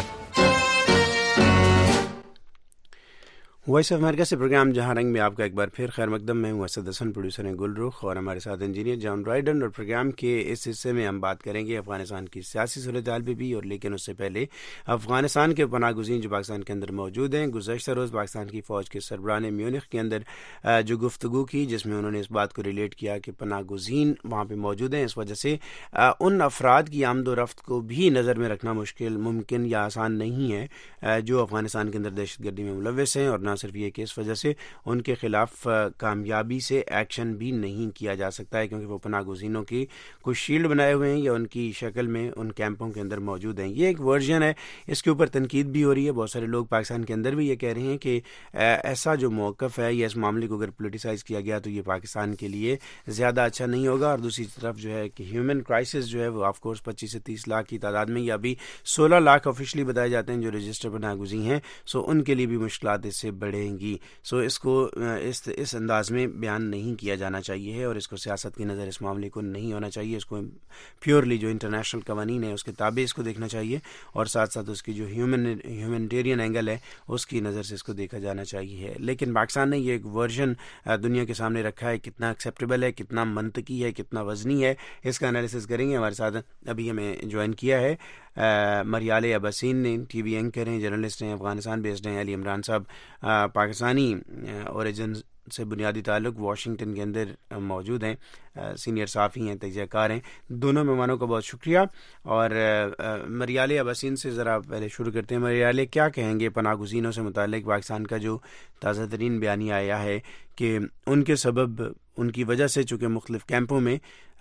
वॉइस ऑफ अमेरिका से प्रोग्राम जहां रंग में आपका एक बार फिर खैर मकदम। मैं हूं असद हसन, प्रोड्यूसर हैं गुलरुख और हमारे साथ इंजीनियर जॉन ड्राइडन। और प्रोग्राम के इस हिस्से में हम बात करेंगे अफगानिस्तान की सियासी सूरत हाल पे भी, और लेकिन उससे पहले अफगानिस्तान के पनाह गुज़ीन जो पाकिस्तान के अंदर मौजूद हैं। गुज़श्ता रोज़ पाकिस्तान की फ़ौज के सरबराह ने म्यूनिख के अंदर जो गुफ्तगू की, जिसमें उन्होंने इस बात को रिलेट किया कि पनाह गुज़ीन वहाँ पर मौजूद हैं, इस वजह से उन अफराद की आमद व रफ्त को भी नज़र में रखना मुश्किल मुमकिन या आसान नहीं है जो अफगानिस्तान के अंदर दहशत गर्दी में मुलव्वस हैं। और न सिर्फ ये कि इस वजह से उनके खिलाफ कामयाबी से एक्शन भी नहीं किया जा सकता है, क्योंकि वो पनाह गुज़ीनों की कुछ शील्ड बनाए हुए हैं या उनकी शक्ल में उन कैंपों के अंदर मौजूद हैं। ये एक वर्जन है, इसके ऊपर तनकीद भी हो रही है। बहुत सारे लोग पाकिस्तान के अंदर भी ये कह रहे हैं कि ऐसा जो मौक़िफ़ है या इस मामले को अगर पोलिटिसाइज़ किया गया तो ये पाकिस्तान के लिए ज़्यादा अच्छा नहीं होगा। और दूसरी तरफ जो है कि ह्यूमन क्राइसिस जो है वो ऑफ कोर्स पच्चीस से तीस लाख की तादाद में, या अभी सोलह लाख ऑफिशियली बताए जाते हैं जो रजिस्टर पनाह गुज़ीन हैं, सो उनके लिए भी मुश्किलात इससे बढ़ेंगी। सो इसको इस इस अंदाज में बयान नहीं किया जाना चाहिए और इसको सियासत की नज़र इस मामले को नहीं होना चाहिए। इसको प्योरली जो इंटरनेशनल कवानीन है उसके ताबे इसको देखना चाहिए, और साथ साथ उसकी जो ह्यूमन ह्यूमनिटेरियन एंगल है उसकी नज़र से इसको देखा जाना चाहिए। लेकिन पाकिस्तान ने ये एक वर्जन दुनिया के सामने रखा है, कितना एक्सेप्टेबल है, कितना मंतकी है, कितना वज़नी है, इसका एनालिसिस करेंगे। हमारे साथ अभी हमें ज्वाइन किया है मरियाले अब्बासीन ने, टी वी एंकर हैं, जर्नलिस्ट हैं, अफगानिस्तान बेस्ड हैं। अली इमरान साहब पाकिस्तानी ओरिजिन से बुनियादी ताल्लुक वाशिंगटन के अंदर मौजूद हैं, सीनियर साफ़ी हैं, तजज़ियाकार हैं। दोनों मेहमानों का बहुत शुक्रिया। और मरियाले अब्बासीन से ज़रा पहले शुरू करते हैं। मरियाले, क्या कहेंगे पनाह गुज़ीनों से मुताल्लिक पाकिस्तान का जो ताज़ा तरीन बयानी आया है कि उनके सबब उनकी वजह से चूँकि मुख्तलिफ़ कैंपों में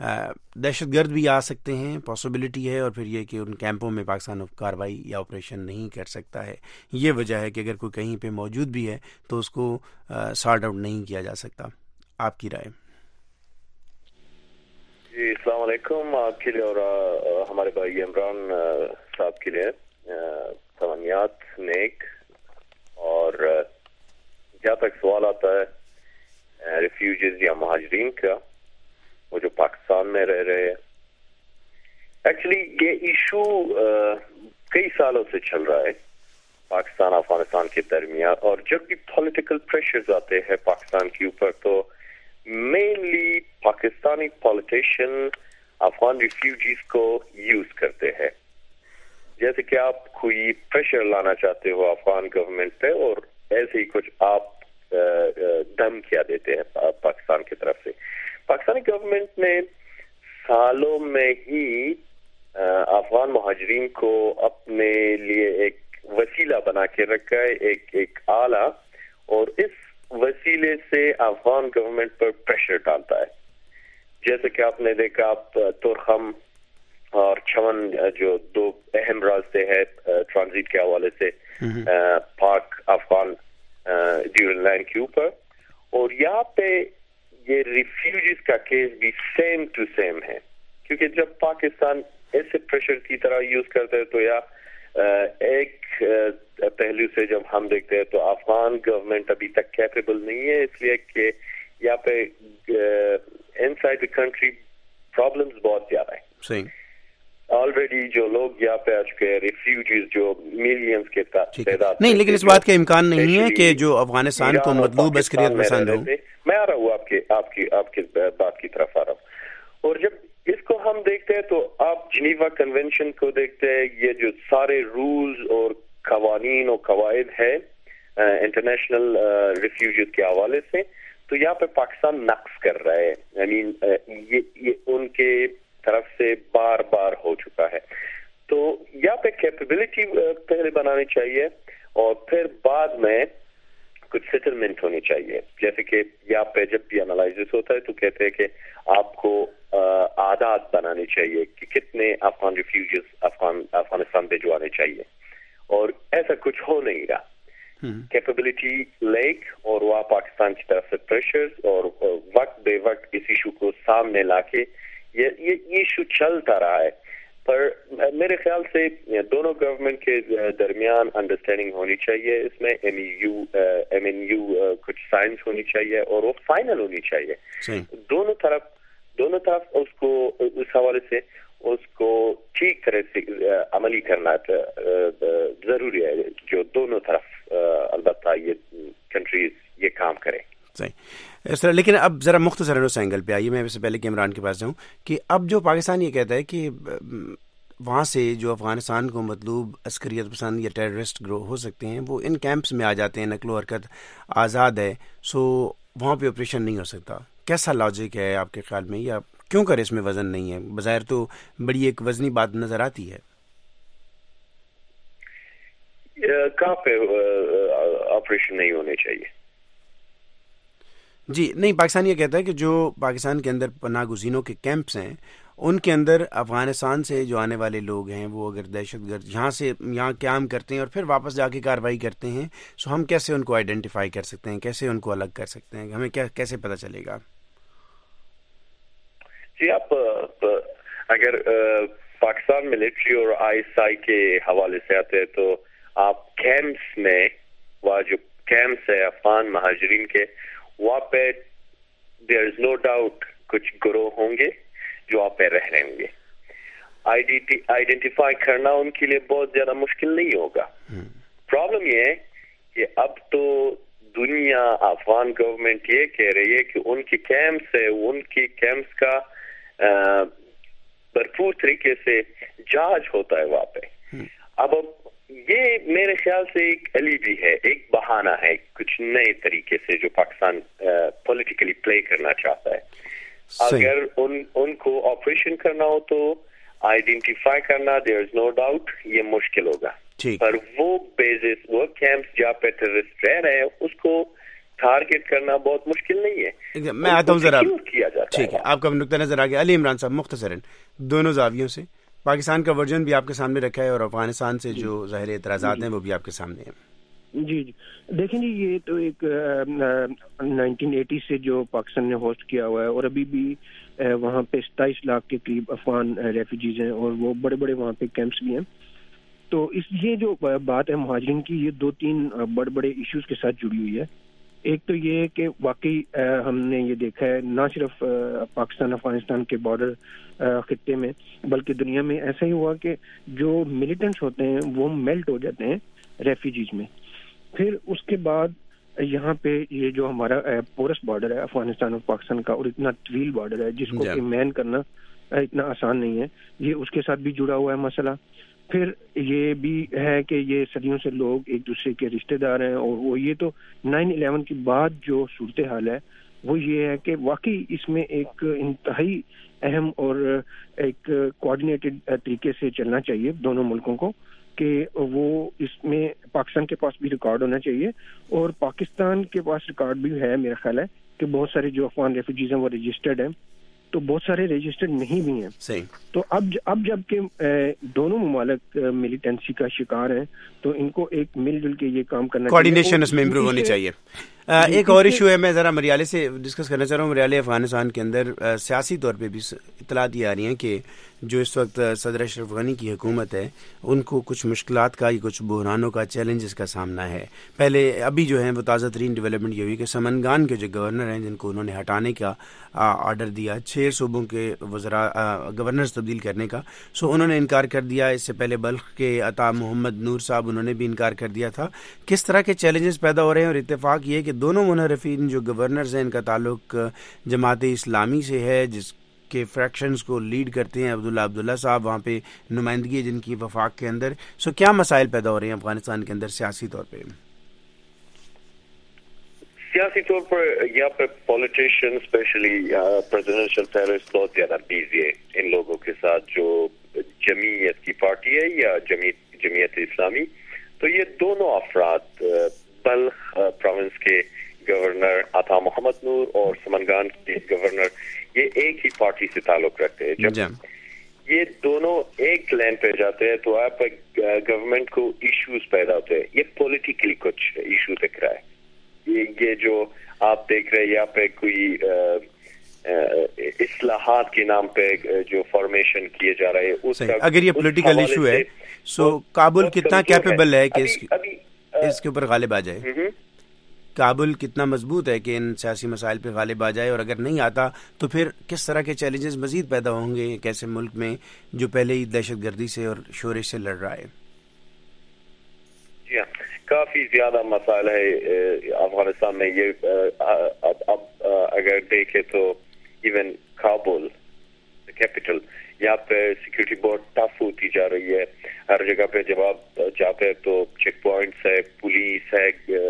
दहशत गर्द भी आ सकते हैं, पॉसिबिलिटी है, और फिर ये कि उन कैंपों में पाकिस्तान कार्रवाई या ऑपरेशन नहीं कर सकता है। ये वजह है कि अगर कोई कहीं पे मौजूद भी है तो उसको सॉर्ट आउट नहीं किया जा सकता। आपकी राय? जी अस्सलाम वालेकुम, आपके लिए और आ, हमारे भाई इमरान साहब के लिए तमन्नियात नेक। और जहाँ तक सवाल आता है रिफ्यूजीज या महाजरीन का, वो जो पाकिस्तान में रह रहे हैं, एक्चुअली ये इशू कई सालों से चल रहा है पाकिस्तान अफगानिस्तान के दरमियान। और जब भी पॉलिटिकल प्रेशर्स आते हैं पाकिस्तान के ऊपर तो mainly Pakistani politician Afghan refugees को यूज करते हैं। जैसे कि आप कोई प्रेशर लाना चाहते हो अफगान गवर्नमेंट पे, और ऐसे ही कुछ आप धमकियां देते हैं पाकिस्तान की तरफ से। पाकिस्तानी गवर्नमेंट ने सालों में ही अफगान मुहाजिरीन को अपने लिए एक वसीला बना के रखा है, एक एक आला, और इस वसीले से अफगान गवर्नमेंट पर प्रेशर डालता है। जैसे कि आपने देखा, आप तुरखम और चमन जो दो अहम रास्ते हैं ट्रांजिट के हवाले से पाक अफगान ड्यूरल लाइन के ऊपर, और यहाँ पे ये रिफ्यूजीज का केस भी सेम टू सेम है। क्योंकि जब पाकिस्तान ऐसे प्रेशर की तरह यूज करते हैं तो या एक पहलू से जब हम देखते हैं तो अफगान गवर्नमेंट अभी तक कैपेबल नहीं है, इसलिए कि यहाँ पे इनसाइड द कंट्री प्रॉब्लम्स बहुत ज्यादा है। सही, ऑलरेडी जो लोग यहाँ पे आ चुके हैं रिफ्यूजीज जो मिलियंस के तादाद नहीं, लेकिन इस बात का इम्कान नहीं है कि जो अफगानिस्तान को मतलूब अस्करियत पसंद हो। मैं आ रहा हूँ आपके आपकी आपके बात की तरफ आ रहा हूँ। और जब इसको हम देखते हैं तो आप जिनीवा कन्वेंशन को देखते हैं, ये जो सारे रूल्स और कवानीन और कवायद है इंटरनेशनल रिफ्यूजीज के हवाले से, तो यहाँ पे पाकिस्तान नक्स कर रहा है। आई मीन ये ये उनके तरफ से बार बार हो चुका है। तो यहाँ पे कैपेबिलिटी पहले बनानी चाहिए और फिर बाद में कुछ सेटलमेंट होनी चाहिए। जैसे कि यहाँ पे जब भी एनालिसिस होता है तो कहते हैं कि आपको आदात बनानी चाहिए कि कितने अफगान रिफ्यूजीज अफगान अफगानिस्तान भिजवाने चाहिए, और ऐसा कुछ हो नहीं रहा। कैपेबिलिटी लेक और वहाँ पाकिस्तान की तरफ से प्रेशर्स और वक्त बे वक्त इस इशू को सामने लाके یہ یہ ایشو چلتا رہا ہے. پر میرے خیال سے دونوں گورنمنٹ کے درمیان انڈرسٹینڈنگ ہونی چاہیے, اس میں M U M N U کچھ سائنس ہونی چاہیے اور وہ فائنل ہونی چاہیے. دونوں طرف دونوں طرف اس کو اس حوالے سے اس کو ٹھیک طرح سے عملی کرنا ضروری ہے, جو دونوں طرف البتہ یہ کنٹریز یہ کام کریں. صحیح اس طرح. لیکن اب ذرا مختصر اس اینگل پہ آئیے, میں اس سے پہلے کہ عمران کے پاس جاؤں, کہ اب جو پاکستان یہ کہتا ہے کہ وہاں سے جو افغانستان کو مطلوب عسکریت پسند یا ٹیررسٹ گروہ ہو سکتے ہیں وہ ان کیمپس میں آ جاتے ہیں, نقل و حرکت آزاد ہے, سو وہاں پہ آپریشن نہیں ہو سکتا. کیسا لاجک ہے آپ کے خیال میں, یا کیوں کر اس میں وزن نہیں ہے؟ بظاہر تو بڑی ایک وزنی بات نظر آتی ہے. کہاں پہ آپریشن نہیں ہونے چاہیے؟ جی نہیں, پاکستان یہ کہتا ہے کہ جو پاکستان کے اندر پناہ گزینوں کے کیمپس ہیں ان کے اندر افغانستان سے جو آنے والے لوگ ہیں وہ اگر دہشت گرد یہاں سے یہاں قیام کرتے ہیں اور پھر واپس جا کے کارروائی کرتے ہیں, سو ہم کیسے ان کو آئیڈینٹیفائی کر سکتے ہیں, کیسے ان کو الگ کر سکتے ہیں, ہمیں کیا کیسے پتہ چلے گا؟ جی آپ اگر پاکستان ملٹری اور آئی ایس آئی کے حوالے سے آتے ہیں تو آپ کیمپس میں وہ جو کیمپس ہے افغان مہاجرین کے, وہاں پہ دیر از نو ڈاؤٹ کچھ گروہ ہوں گے جو وہاں پہ رہ رہے ہوں گے. آئیڈینٹیفائی کرنا ان کے لیے بہت زیادہ مشکل نہیں ہوگا. پرابلم یہ ہے کہ اب تو دنیا افغان گورنمنٹ یہ کہہ رہی ہے کہ ان کے کیمپس ہے ان کی کیمپس کا بھرپور طریقے سے جانچ ہوتا ہے وہاں پہ. اب یہ میرے خیال سے ایک ایلیبی ہے, ایک بہانہ ہے کچھ نئے طریقے سے جو پاکستان پولیٹیکلی پلے کرنا چاہتا ہے. اگر ان ان کو آپریشن کرنا ہو تو آئیڈینٹیفائی کرنا دیر از نو ڈاؤٹ یہ مشکل ہوگا, پر وہ بیسز وہ کیمپس جہاں پہ ٹیررسٹ رہ رہے ہیں اس کو ٹارگیٹ کرنا بہت مشکل نہیں ہے. میں آتا ہوں ذرا, کیا جاتا ٹھیک ہے, آپ کا نقطہ نظر آ گیا. علی عمران صاحب مختصراً دونوں زاویوں سے پاکستان کا ورژن بھی آپ کے سامنے رکھا ہے اور افغانستان سے جو ظاہر اعتراضات ہیں وہ بھی آپ کے سامنے ہیں. جی جی دیکھیں جی, یہ تو ایک نائنٹین ایٹی سے جو پاکستان نے ہوسٹ کیا ہوا ہے اور ابھی بھی وہاں پہ ستائیس لاکھ کے قریب افغان ریفیوجیز ہیں اور وہ بڑے بڑے وہاں پہ کیمپس بھی ہیں. تو اس یہ جو بات ہے مہاجرین کی, یہ دو تین بڑے بڑے ایشوز کے ساتھ جڑی ہوئی ہے. ایک تو یہ ہے کہ واقعی ہم نے یہ دیکھا ہے نہ صرف پاکستان افغانستان کے بارڈر خطے میں بلکہ دنیا میں ایسا ہی ہوا کہ جو ملیٹنٹس ہوتے ہیں وہ میلٹ ہو جاتے ہیں ریفیوجیز میں. پھر اس کے بعد یہاں پہ یہ جو ہمارا پورس بارڈر ہے افغانستان اور پاکستان کا, اور اتنا طویل بارڈر ہے جس کو کہ مین کرنا اتنا آسان نہیں ہے, یہ اس کے ساتھ بھی جڑا ہوا ہے مسئلہ. پھر یہ بھی ہے کہ یہ صدیوں سے لوگ ایک دوسرے کے رشتہ دار ہیں, اور وہ یہ تو نائن الیون کے بعد جو صورتحال ہے وہ یہ ہے کہ واقعی اس میں ایک انتہائی اہم اور ایک کوآرڈینیٹڈ طریقے سے چلنا چاہیے دونوں ملکوں کو, کہ وہ اس میں پاکستان کے پاس بھی ریکارڈ ہونا چاہیے اور پاکستان کے پاس ریکارڈ بھی ہے. میرا خیال ہے کہ بہت سارے جو افغان ریفیوجیز ہیں وہ رجسٹرڈ ہیں, تو بہت سارے رجسٹرڈ نہیں بھی ہیں. صحیح. تو اب اب جب کہ دونوں ممالک ملیٹنسی کا شکار ہیں تو ان کو ایک مل جل کے یہ کام کرنا چاہیے, کوآرڈینیشن اس میں امپروو ہونی چاہیے. ایک اور ایشو ہے, میں ذرا مریالے سے ڈسکس کرنا چاہ رہا ہوں. مریالے افغانستان کے اندر سیاسی طور پہ بھی اطلاعات یہ آ رہی ہیں کہ جو اس وقت صدر اشرف غنی کی حکومت ہے ان کو کچھ مشکلات کا, کچھ بحرانوں کا, چیلنجز کا سامنا ہے. پہلے ابھی جو ہے وہ تازہ ترین ڈیولپمنٹ یہ ہوئی کہ سمنگان کے جو گورنر ہیں جن کو انہوں نے ہٹانے کا آرڈر دیا, چھ صوبوں کے وزراء گورنرز تبدیل کرنے کا, سو انہوں نے انکار کر دیا. اس سے پہلے بلخ کے عطا محمد نور صاحب انہوں نے بھی انکار کر دیا تھا. کس طرح کے چیلنجز پیدا ہو رہے ہیں, اور اتفاق یہ کہ دونوں منحرفین جو گورنرز ہیں ان کا تعلق جماعت اسلامی سے ہے جس کے فریکشنز کو لیڈ کرتے ہیں عبداللہ عبداللہ صاحب, وہاں پہ نمائندگی جن کی وفاق کے اندر. سو کیا مسائل پیدا ہو رہے ہیں افغانستان کے اندر سیاسی طور پہ؟ سیاسی طور پر یہاں پہ پولیٹیشین اسپیشلی پریزیڈنشل ٹیررسٹ بہت زیادہ بیزی ہے ان لوگوں کے ساتھ جو جمعیت کی پارٹی ہے یا جمعیت جمعیت اسلامی. تو یہ دونوں افراد بلخ پروونس کے گورنر عطا محمد نور اور سمنگان کے گورنر یہ ایک ہی پارٹی سے تعلق رکھتے ہیں. جب یہ دونوں ایک لین پہ جاتے ہیں تو آپ گورنمنٹ کو ایشوز پیدا ہوتے ہیں. یہ پولیٹیکلی کچھ ایشو دکھ رہا ہے. یہ یہ جو آپ دیکھ رہے ہیں یہاں پہ کوئی اصلاحات کے نام پہ جو فارمیشن کیے جا رہے ہیں اس کا اگر یہ پولیٹیکل ایشو ہے سو کابل کتنا کیپیبل ہے کہ اس کے اوپر غالب آ جائے؟ کابل کتنا مضبوط ہے کہ ان سیاسی مسائل پہ غالب آ جائے؟ اور اگر نہیں آتا تو پھر کس طرح کے چیلنجز مزید پیدا ہوں گے ایک ایسے ملک میں جو پہلے ہی دہشت گردی سے اور شورش سے لڑ رہا ہے؟ جی ہاں، کافی زیادہ مسائل ہے افغانستان میں. یہ اب اگر دیکھیں تو ایون کابل کیپٹل، یہاں پہ سیکورٹی بہت ٹف ہوتی جا رہی ہے. ہر جگہ پہ جب آپ جاتے ہیں تو چیک پوائنٹس ہے، پولیس ہے،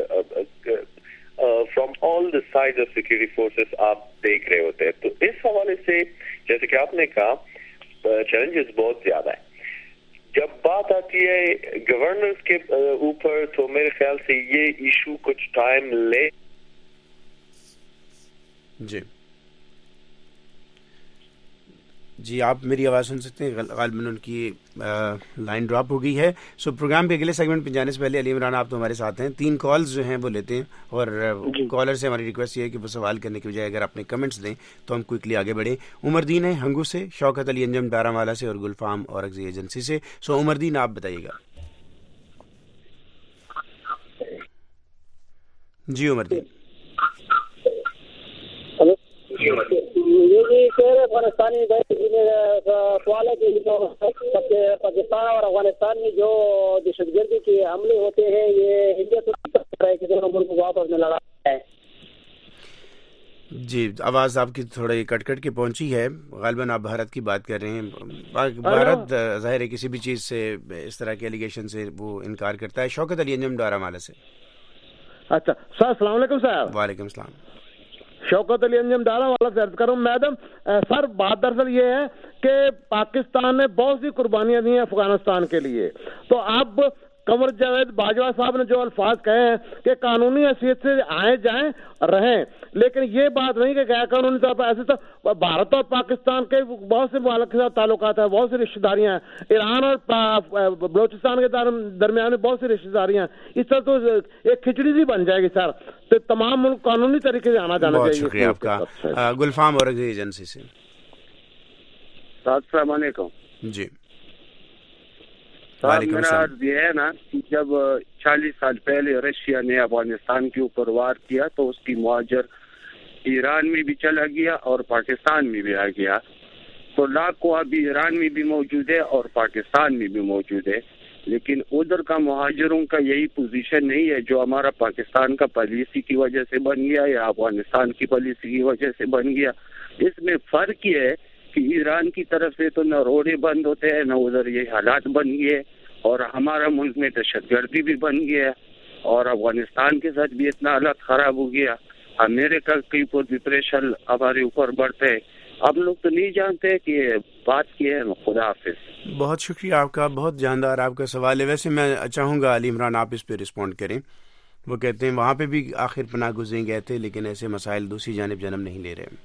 from all the side of security forces آپ دیکھ رہے ہوتے ہیں. تو اس حوالے سے جیسے کہ آپ نے کہا چیلنجز بہت زیادہ ہیں. جب بات آتی ہے گورنرز کے اوپر تو میرے خیال سے یہ ایشو کچھ ٹائم لے. جی جی آپ میری آواز سن سکتے ہیں؟ غالباً ان کی لائن ڈراپ ہو گئی ہے. سو پروگرام کے اگلے سیگمنٹ پہ جانے سے پہلے علی عمران آپ تو ہمارے ساتھ ہیں. تین کالز جو ہیں وہ لیتے ہیں اور کالر سے ہماری ریکویسٹ یہ ہے کہ وہ سوال کرنے کی بجائے اگر اپنے کمنٹس دیں تو ہم کوئکلی آگے بڑھیں. عمر دین ہے ہنگو سے، شوکت علی انجم ڈارا والا سے اور گلفام اورکزئی ایجنسی سے. سو عمر دین آپ بتائیے گا. جی عمر دین. یہ شہر افغانستانی سوال ہے کہ پاکستان اور افغانستان میں جو دہشت گردی کے حملے ہوتے ہیں یہ انڈیا سے کہ دونوں ملک کو واپس میں لڑا ہے. جی آواز آپ کی تھوڑی کٹ کٹ کے پہنچی ہے. غالباً آپ بھارت کی بات کر رہے ہیں. بھارت ظاہر ہے کسی بھی چیز سے اس طرح کے ایلیگیشن سے وہ انکار کرتا ہے. شوکت علی انجم ڈارا مالا سے. اچھا سر السلام علیکم. صاحب وعلیکم السلام. شوکت علی انجم ڈارا والا سے عرض کروں میڈم. سر بات دراصل یہ ہے کہ پاکستان نے بہت سی قربانیاں دی ہیں افغانستان کے لیے. تو اب قمر جاوید باجوہ صاحب نے جو الفاظ کہے ہیں کہ قانونی حیثیت سے آئے جائیں رہیں، لیکن یہ بات نہیں کہ غیر قانونی طور پر ایسے تو بھارت اور پاکستان کے بہت سے ممالک کے ساتھ تعلقات ہیں، بہت سی رشتہ داریاں ہیں. ایران اور بلوچستان کے درمیان میں بہت سی رشتہ داریاں ہیں. اس طرح تو ایک کھچڑی سی بن جائے گی سر. تو تمام ملک قانونی طریقے سے آنا جانا چاہیے. بہت شکریہ آپ کا. گلفام اورکزئی ایجنسی سے. السلام علیکم. جی میرا عرض یہ ہے نا کہ جب چالیس سال پہلے رشیا نے افغانستان کے اوپر وار کیا تو اس کی مہاجر ایران میں بھی چلا گیا اور پاکستان میں بھی آ گیا. تو لاکھوں ابھی ایران میں بھی موجود ہے اور پاکستان میں بھی موجود ہے. لیکن ادھر کا مہاجروں کا یہی پوزیشن نہیں ہے جو ہمارا پاکستان کا پالیسی کی وجہ سے بن گیا یا افغانستان کی پالیسی کی وجہ سے بن گیا. اس میں فرق یہ ہے کہ ایران کی طرف سے تو نہ روڈیں بند ہوتے ہیں، نہ ادھر یہ حالات بن گئے اور ہمارا ملک میں دہشت گردی بھی بن گیا اور افغانستان کے ساتھ بھی اتنا حالات خراب ہو گیا. امریکہ کے اوپر بھی پریشر ہمارے اوپر بڑھتے ہیں. اب لوگ تو نہیں جانتے کہ بات کی ہے. خدا حافظ. بہت شکریہ آپ کا، بہت جاندار آپ کا سوال ہے. ویسے میں چاہوں گا علی عمران آپ اس پہ رسپونڈ کریں. وہ کہتے ہیں وہاں پہ بھی آخر پناہ گزین گئے تھے لیکن ایسے مسائل دوسری جانب جنم نہیں لے رہے.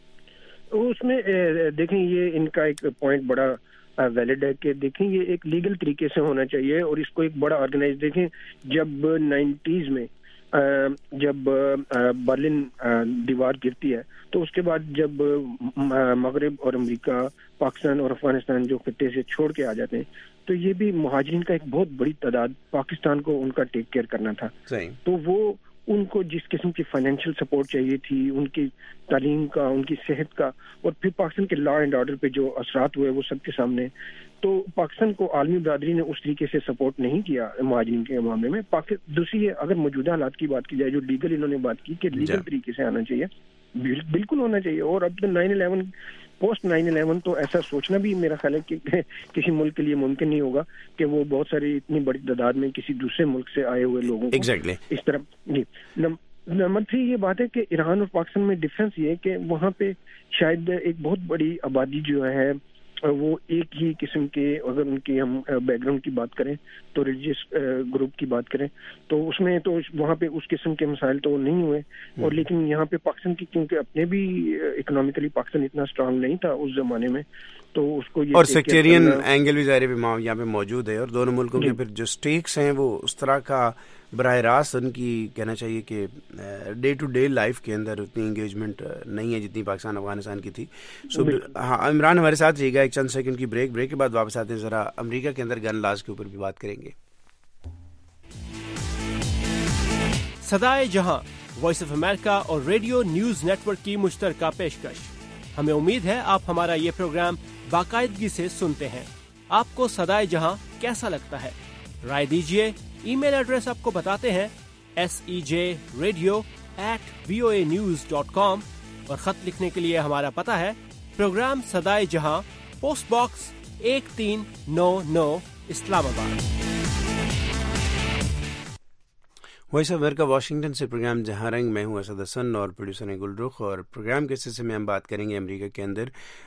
اس میں دیکھیں یہ ان کا ایک پوائنٹ بڑا ویلڈ ہے کہ دیکھیں یہ ایک لیگل طریقے سے ہونا چاہیے اور اس کو ایک بڑا آرگنائز. دیکھیں جب نائنٹیز میں جب برلن دیوار گرتی ہے تو اس کے بعد جب مغرب اور امریکہ پاکستان اور افغانستان جو خطے سے چھوڑ کے آ جاتے ہیں تو یہ بھی مہاجرین کا ایک بہت بڑی تعداد پاکستان کو ان کا ٹیک کیئر کرنا تھا. تو وہ ان کو جس قسم کی فائنینشیل سپورٹ چاہیے تھی، ان کی تعلیم کا، ان کی صحت کا، اور پھر پاکستان کے لا اینڈ آرڈر پہ جو اثرات ہوئے وہ سب کے سامنے. تو پاکستان کو عالمی برادری نے اس طریقے سے سپورٹ نہیں کیا مہاجرین کے معاملے میں. دوسری اگر موجودہ حالات کی بات کی جائے جو لیگل انہوں نے بات کی کہ لیگل طریقے سے آنا چاہیے، بالکل ہونا چاہیے. اور اب nine eleven post nine eleven تو ایسا سوچنا بھی میرا خیال ہے کہ کسی ملک کے لیے ممکن نہیں ہوگا کہ وہ بہت ساری اتنی بڑی تعداد میں کسی دوسرے ملک سے آئے ہوئے لوگوں کو exactly. اس طرح. جی نمبر تھری یہ بات ہے کہ ایران اور پاکستان میں ڈفرینس یہ ہے کہ وہاں پہ شاید ایک بہت بڑی آبادی جو ہے وہ ایک ہی قسم کے، اگر ان کی ہم بیک گراؤنڈ کی بات کریں تو ریلیجیس گروپ کی بات کریں تو اس میں تو وہاں پہ اس قسم کے مسائل تو نہیں ہوئے. اور لیکن یہاں پہ پاکستان کی کیونکہ اپنے بھی اکنامکلی پاکستان اتنا اسٹرانگ نہیں تھا اس زمانے میں تو اس کو یہ اور سیکٹرین اینگل بھی ظاہر یہاں پہ موجود ہے, اور دونوں ملکوں کے پھر جو اسٹیکس ہیں وہ اس طرح کا براہ راست ان کی کہنا چاہیے کہ ڈے ٹو ڈے لائف کے اندر اتنی انگیجمنٹ نہیں ہے جتنی پاکستان افغانستان کی تھی. سو ہاں عمران ہمارے ساتھ رہے گا, ایک چند سیکنڈ کی بریک, بریک کے بعد واپس آتے ہیں, ذرا امریکہ کے اندر گن لاز کے اوپر بھی بات کریں گے. صدائے جہاں وائس آف امریکہ اور ریڈیو نیوز نیٹ ورک کی مشترکہ پیشکش. ہمیں امید ہے آپ ہمارا یہ پروگرام باقاعدگی سے سنتے ہیں. آپ کو صدائے جہاں کیسا لگتا ہے؟ رائے دیجیے. ای میل ایڈریس آپ کو بتاتے ہیں, S E J radio at V O A news dot com, اور خط لکھنے کے لیے ہمارا پتہ ہے پروگرام صدائے جہاں, پوسٹ باکس ایک تین نو نو, Islamabad. Voice of America Washington سے پروگرام جہاں رنگ, میں ہوں اسد حسن اور پروڈیوسر ہیں گل رخ, اور پروگرام کے سلسلے میں ہم بات کریں گے امریکہ کے اندر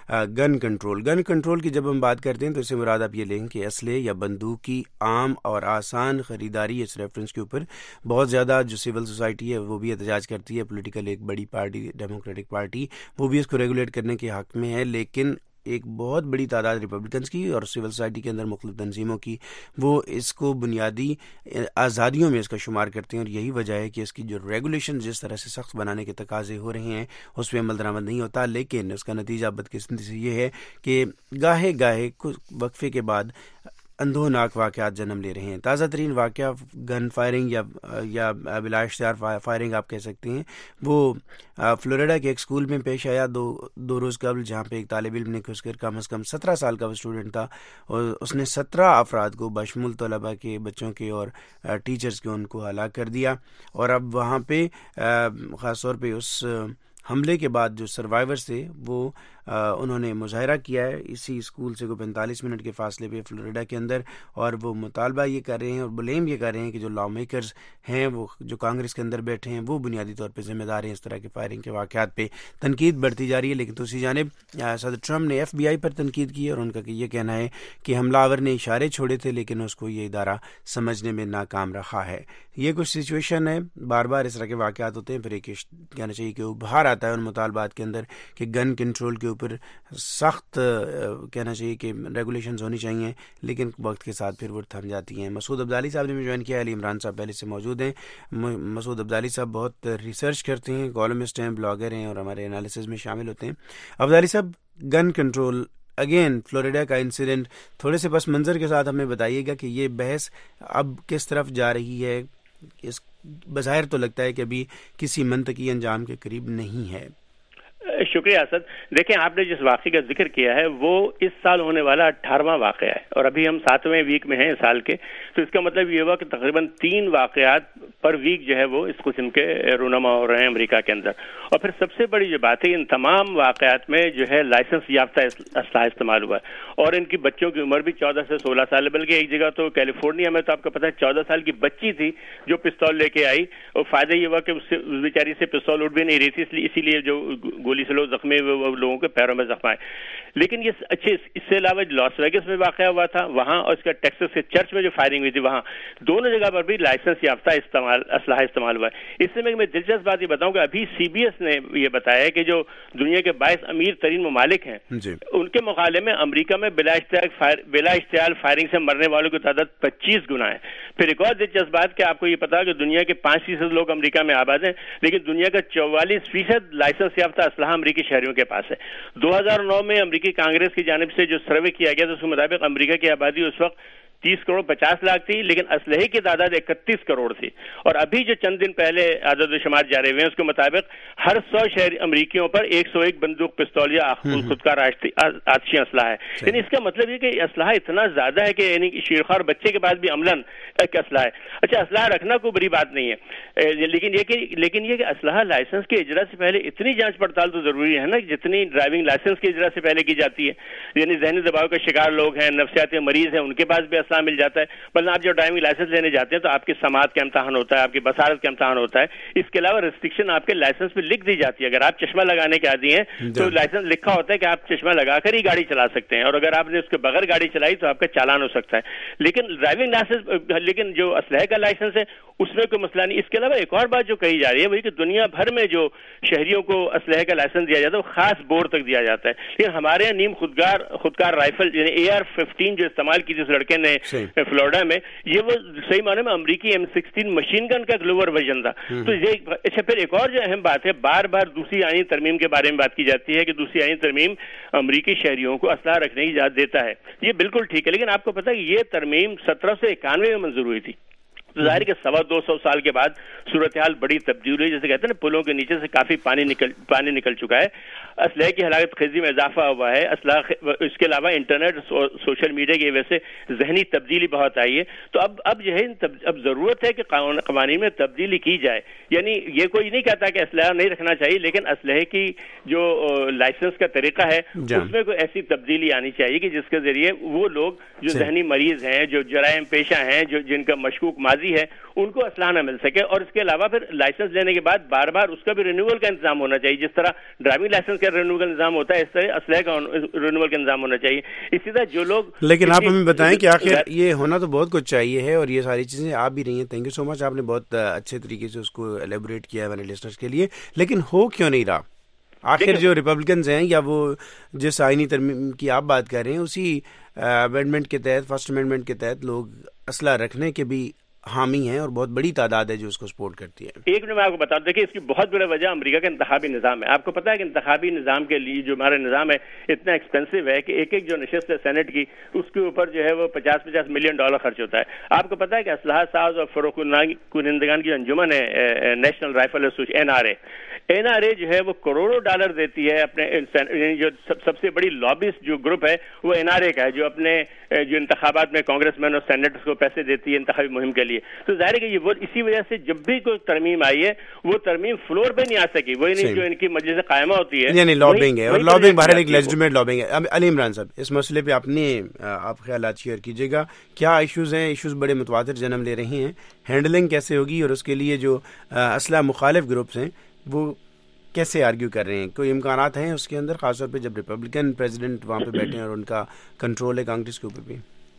گن کنٹرول. گن کنٹرول کی جب ہم بات کرتے ہیں تو اس سے مراد آپ یہ لیں کہ اسلحے یا بندوق کی عام اور آسان خریداری, اس ریفرنس کے اوپر بہت زیادہ جو سول سوسائٹی ہے وہ بھی احتجاج کرتی ہے. پولیٹیکل ایک بڑی پارٹی ڈیموکریٹک پارٹی وہ بھی اس کو ریگولیٹ کرنے کے حق میں ہے, لیکن ایک بہت بڑی تعداد ریپبلکنس کی اور سول سوسائٹی کے اندر مختلف تنظیموں کی وہ اس کو بنیادی آزادیوں میں اس کا شمار کرتے ہیں, اور یہی وجہ ہے کہ اس کی جو ریگولیشن جس طرح سے سخت بنانے کے تقاضے ہو رہے ہیں اس پہ عمل درآمد نہیں ہوتا. لیکن اس کا نتیجہ بدقسمتی سے یہ ہے کہ گاہے گاہے وقفے کے بعد اندھوناک واقعات جنم لے رہے ہیں. تازہ ترین واقعہ گن فائرنگ یا یا بلا اشتہار فائرنگ آپ کہہ سکتے ہیں, وہ فلوریڈا کے ایک اسکول میں پیش آیا دو دو روز قبل, جہاں پہ ایک طالب علم نے گھس کر کم از کم سترہ سال کا وہ اسٹوڈنٹ تھا, اور اس نے سترہ افراد کو بشمول طلباء کے, بچوں کے اور ٹیچرز کے ان کو ہلاک کر دیا. اور اب وہاں پہ خاص طور پہ اس حملے کے بعد جو سروائیورز تھے وہ انہوں نے مظاہرہ کیا ہے اسی اسکول سے کوئی پینتالیس منٹ کے فاصلے پہ فلوریڈا کے اندر, اور وہ مطالبہ یہ کر رہے ہیں اور بلیم یہ کر رہے ہیں کہ جو لا میکرز ہیں, وہ جو کانگریس کے اندر بیٹھے ہیں, وہ بنیادی طور پہ ذمہ دار ہیں اس طرح کے فائرنگ کے واقعات پہ. تنقید بڑھتی جا رہی ہے, لیکن دوسری جانب صدر ٹرمپ نے ایف بی آئی پر تنقید کی, اور ان کا یہ کہنا ہے کہ حملہ آور نے اشارے چھوڑے تھے لیکن اس کو یہ ادارہ سمجھنے میں ناکام رہا ہے. یہ کچھ سچویشن ہے, بار بار اس طرح کے واقعات ہوتے ہیں. پھر ایک کہنا چاہیے کہ ابھار آتا ہے ان مطالبات کے اندر کہ گن کنٹرول کے اوپر سخت کہنا چاہیے کہ ریگولیشنز ہونی چاہیے, لیکن وقت کے ساتھ پھر وہ تھم جاتی ہیں. مسعود عبدالی صاحب نے بھی جوائن کیا, علی عمران صاحب پہلے سے موجود ہیں. مسعود عبدالی صاحب بہت ریسرچ کرتے ہیں, کالمسٹ ہیں, بلاگر ہیں, اور ہمارے انالیسز میں شامل ہوتے ہیں. عبدالی صاحب, گن کنٹرول اگین فلوریڈا کا انسیڈنٹ, تھوڑے سے پس منظر کے ساتھ ہمیں بتائیے گا کہ یہ بحث اب کس طرف جا رہی ہے. اس بظاہر تو لگتا ہے کہ ابھی کسی منطقی انجام کے قریب نہیں ہے. شکریہ اسد. دیکھیں, آپ نے جس واقعے کا ذکر کیا ہے وہ اس سال ہونے والا اٹھارہواں واقعہ ہے, اور ابھی ہم ساتویں ویک میں ہیں اس سال کے, تو اس کا مطلب یہ ہوا کہ تقریباً تین واقعات پر ویک جو ہے وہ اس قسم کے رونما ہو رہے ہیں امریکہ کے اندر. اور پھر سب سے بڑی جو بات ہے, ان تمام واقعات میں جو ہے لائسنس یافتہ اسلحہ استعمال ہوا ہے, اور ان کی بچوں کی عمر بھی چودہ سے سولہ سال ہے. بلکہ ایک جگہ تو کیلیفورنیا میں تو آپ کو پتہ ہے چودہ سال کی بچی تھی جو پستول لے کے آئی, اور فائدہ یہ ہوا کہ اس سے اس بیچاری سے پستول اٹھ بھی نہیں رہی تھی, اسی لیے جو گولی سے لوگ زخمی ہوئے لوگوں کے پیروں میں زخم آئے. لیکن یہ اچھے, اس سے علاوہ لاس ویگس میں واقعہ ہوا تھا وہاں, اور اس کا ٹیکسس کے چرچ میں جو فائرنگ ہوئی تھی وہاں, دونوں جگہ پر بھی لائسنس یافتہ استعمال اسلحہ استعمال ہوا ہے. اس سے میں دلچسپ بات یہ بتاؤں کہ ابھی سی بی ایس نے یہ بتایا ہے کہ جو دنیا کے بائیس امیر ترین ممالک ہیں جی. ان کے مقابلے میں امریکہ میں بلا اشتعال بلا اشتعال فائرنگ سے مرنے والوں کی تعداد پچیس گنا ہے. پھر ایک اور دلچسپ بات کہ آپ کو یہ پتا کہ دنیا کے پانچ فیصد لوگ امریکہ میں آباد ہیں, لیکن دنیا کا چوالیس فیصد لائسنس یافتہ اسلحہ امریکی شہریوں کے پاس ہے. دو ہزار نو میں امریکی کانگریس کی جانب سے جو سروے کیا گیا تھا اس کے مطابق امریکہ کی آبادی اس وقت تیس کروڑ پچاس لاکھ تھی, لیکن اسلحے کی تعداد اکتیس کروڑ تھی. اور ابھی جو چند دن پہلے عدد و شمار جاری ہوئے ہیں اس کے مطابق ہر سو شہری امریکیوں پر ایک سو ایک بندوق, پستول یا خودکار آتشی اسلحہ ہے. یعنی اس کا مطلب یہ کہ اسلحہ اتنا زیادہ ہے کہ یعنی شیرخوار بچے کے پاس بھی عملاً ایک اسلحہ ہے. اچھا, اسلحہ رکھنا کوئی بری بات نہیں ہے, لیکن یہ کہ لیکن یہ کہ اسلحہ لائسنس کے اجرا سے پہلے اتنی جانچ پڑتال تو ضروری ہے نا, جتنی ڈرائیونگ لائسنس کے اجرا سے پہلے کی جاتی ہے. یعنی ذہنی دباؤ کا شکار لوگ ہیں, نفسیاتی مریض ہیں, ان کے پاس بھی اسلحہ اسلام مل جاتا ہے. بلکہ آپ جو ڈرائیونگ لائسنس لینے جاتے ہیں تو آپ کی سماعت کا امتحان ہوتا ہے, آپ کی بصارت کا امتحان ہوتا ہے. اس کے علاوہ ریسٹرکشن آپ کے لائسنس پہ لکھ دی جاتی ہے. اگر آپ چشمہ لگانے کے عادی ہیں تو لائسنس لکھا ہوتا ہے کہ آپ چشمہ لگا کر ہی گاڑی چلا سکتے ہیں, اور اگر آپ نے اس کے بغیر گاڑی چلائی تو آپ کا چالان ہو سکتا ہے. لیکن ڈرائیونگ لائسنس لیکن جو اسلحے کا لائسنس ہے اس میں کوئی مسئلہ نہیں. اس کے علاوہ ایک اور بات جو کہی جا رہی ہے وہی کہ دنیا بھر میں جو شہریوں کو اسلحے کا لائسنس دیا جاتا ہے وہ خاص بور تک دیا جاتا ہے. لیکن ہمارے یہاں نیم خودکار خودکار رائفل یعنی اے آر ففٹین جو استعمال کی جس لڑکے نے فلوریڈا میں, یہ وہ صحیح معنی میں امریکی ایم سکسٹین مشین گن کا گلوور ورژن تھا. تو یہ اچھا پھر ایک اور جو اہم بات ہے, بار بار دوسری آئینی ترمیم کے بارے میں بات کی جاتی ہے کہ دوسری آئینی ترمیم امریکی شہریوں کو اسلحہ رکھنے کی اجازت دیتا ہے. یہ بالکل ٹھیک ہے, لیکن آپ کو پتا ہے کہ یہ ترمیم سترہ سو اکانوے میں منظور ہوئی تھی. تو ظاہر کہ سوا دو سو سال کے بعد صورتحال بڑی تبدیل ہوئی. جیسے کہتے ہیں نا پلوں کے نیچے سے کافی پانی نکل پانی نکل چکا ہے. اسلحے کی ہلاکت خیزی میں اضافہ ہوا ہے. اسلحہ اس کے علاوہ انٹرنیٹ سوشل میڈیا کی وجہ سے ذہنی تبدیلی بہت آئی ہے. تو اب اب جو ہے اب ضرورت ہے کہ قوانین میں تبدیلی کی جائے. یعنی یہ کوئی نہیں کہتا کہ اسلحہ نہیں رکھنا چاہیے, لیکن اسلحے کی جو لائسنس کا طریقہ ہے اس میں کوئی ایسی تبدیلی آنی چاہیے کہ جس کے ذریعے وہ لوگ جو ذہنی مریض ہیں, جو جرائم پیشہ ہیں, جو جن کا مشکوک ماضی ہے, ان کو اسلحہ نہ مل سکے. اور اس کے علاوہ پھر لائسنس لینے کے بعد بار بار اس کا بھی رینیول کا انتظام ہونا چاہیے. جس طرح ڈرائیونگ لائسنس کا رینیول کا نظام ہوتا ہے اس طرح اسلحے کا رینیول کا نظام ہونا چاہیے. اسی طرح جو لوگ لیکن آپ ہمیں بتائیں کہ آخر یہ ہونا تو بہت کچھ چاہیے ہے اور یہ ساری چیزیں آپ بھی رہی ہیں. تھینک یو سو مچ, آپ نے بہت اچھے طریقے سے اس کو ایلیبوریٹ کیا ہے ہمارے لسنرز کے لیے. لیکن ہو کیوں نہیں رہا آخر جو ریپبلکنز ہیں یا وہ جس آئینی ترمیم کی آپ بات کر رہے ہیں اسی امینڈمنٹ کے تحت, فرسٹ امینڈمنٹ کے تحت لوگ اسلحہ رکھنے کے بھی حامی ہیں اور بہت بڑی تعداد ہے جو اس کو سپورٹ کرتی ہے. ایک منٹ میں آپ کو بتا دوں, دیکھیں اس کی بہت بڑی وجہ امریکہ کا انتخابی نظام ہے. آپ کو پتا ہے کہ انتخابی نظام کے لیے جو ہمارا نظام ہے اتنا ایکسپینسو ہے کہ ایک ایک جو نشست ہے سینٹ کی اس کے اوپر جو ہے وہ پچاس پچاس ملین ڈالر خرچ ہوتا ہے. آپ کو پتا ہے کہ اسلحہ ساز اور فروخت کنندگان کی انجمن ہے National Rifle Association N R A N R A جو ہے وہ کروڑوں ڈالر دیتی ہے اپنے, جو سب سے بڑی لابسٹ جو گروپ ہے وہ این آر اے کا ہے جو اپنے جو انتخابات میں کانگریس مین اور سینیٹرز کو پیسے دیتی ہے انتخابی مہم کے لیے. تو ظاہر ہے کہ یہ وہ اسی وجہ سے جب بھی کوئی ترمیم آئی ہے وہ ترمیم فلور پہ نہیں آ سکی, وہی نہیں جو ان کی مجلس قائمہ ہوتی ہے یعنی لابنگ ہے, اور لابنگ باہر ایک لیجٹیمیٹ لابنگ ہے. علی عمران صاحب اس مسئلے پہ اپنے آپ خیالات شیئر کیجیے گا. کیا ایشوز ہیں, ایشوز بڑے متواتر جنم لے رہی ہیں, ہینڈلنگ کیسے ہوگی اور اس کے لیے جو اسلحہ مخالف گروپس ہیں وہ کیسے آرگیو کر رہے ہیں؟ کوئی امکانات ہیں اس کے اندر, خاص طور پہ جب ریپبلکن پریزیڈنٹ وہاں پہ بیٹھے ہیں اور ان کا کنٹرول ہے کانگریس کے اوپر بھی؟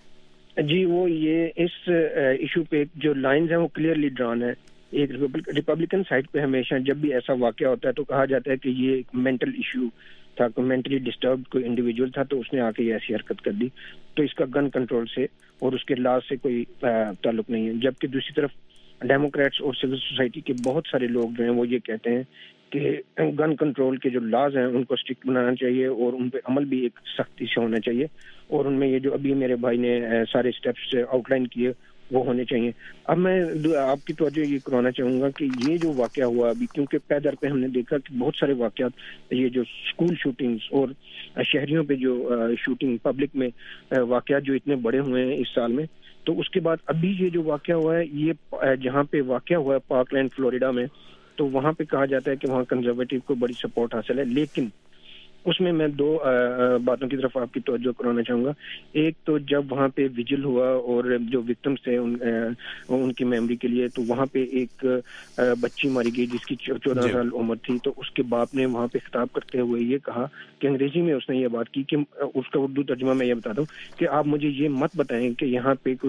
جی وہ یہ اس ایشو پہ جو لائنز ہیں وہ کلیئرلی ڈران ہے. ایک ریپبلکن سائڈ پہ ہمیشہ جب بھی ایسا واقعہ ہوتا ہے تو کہا جاتا ہے کہ یہ ایک مینٹل ایشو تھا, کوئی مینٹلی ڈسٹربڈ کوئی انڈیویجول تھا تو اس نے آ کے یہ ایسی حرکت کر دی, تو اس کا گن کنٹرول سے اور اس کے لاز سے کوئی تعلق نہیں ہے. جبکہ دوسری طرف ڈیموکریٹس اور سول سوسائٹی کے بہت سارے لوگ جو ہیں وہ یہ کہتے ہیں کہ گن کنٹرول کے جو لاز ہیں ان کو اسٹرکٹ بنانا چاہیے اور ان پہ عمل بھی ایک سختی سے ہونا چاہیے, اور ان میں یہ جو ابھی میرے بھائی نے سارے اسٹیپس آؤٹ لائن کیے وہ ہونے چاہیے. اب میں آپ کی توجہ یہ کرانا چاہوں گا کہ یہ جو واقعہ ہوا ابھی, کیونکہ پے در پہ ہم نے دیکھا کہ بہت سارے واقعات یہ جو اسکول شوٹنگز اور شہریوں پہ جو شوٹنگ پبلک میں واقعات جو اتنے بڑے ہوئے ہیں اس سال میں, تو اس کے بعد ابھی یہ جو واقعہ ہوا ہے یہ جہاں پہ واقعہ ہوا ہے پارک لینڈ فلوریڈا میں, تو وہاں پہ کہا جاتا ہے کہ وہاں کنزرویٹو کو بڑی سپورٹ حاصل ہے. لیکن اس میں میں دو باتوں کی طرف آپ کی توجہ کرانا چاہوں گا. ایک تو جب وہاں پہ ویجل ہوا اور جو وکٹمس تھے ان, ان کی میموری کے لیے, تو وہاں پہ ایک بچی ماری گئی جس کی چودہ سال عمر تھی, تو اس کے باپ نے وہاں پہ خطاب کرتے ہوئے یہ کہا کہ انگریزی میں اس نے یہ بات کی کہ اس کا اردو ترجمہ میں یہ بتاتا ہوں کہ آپ مجھے یہ مت بتائیں کہ یہاں پہ کوئی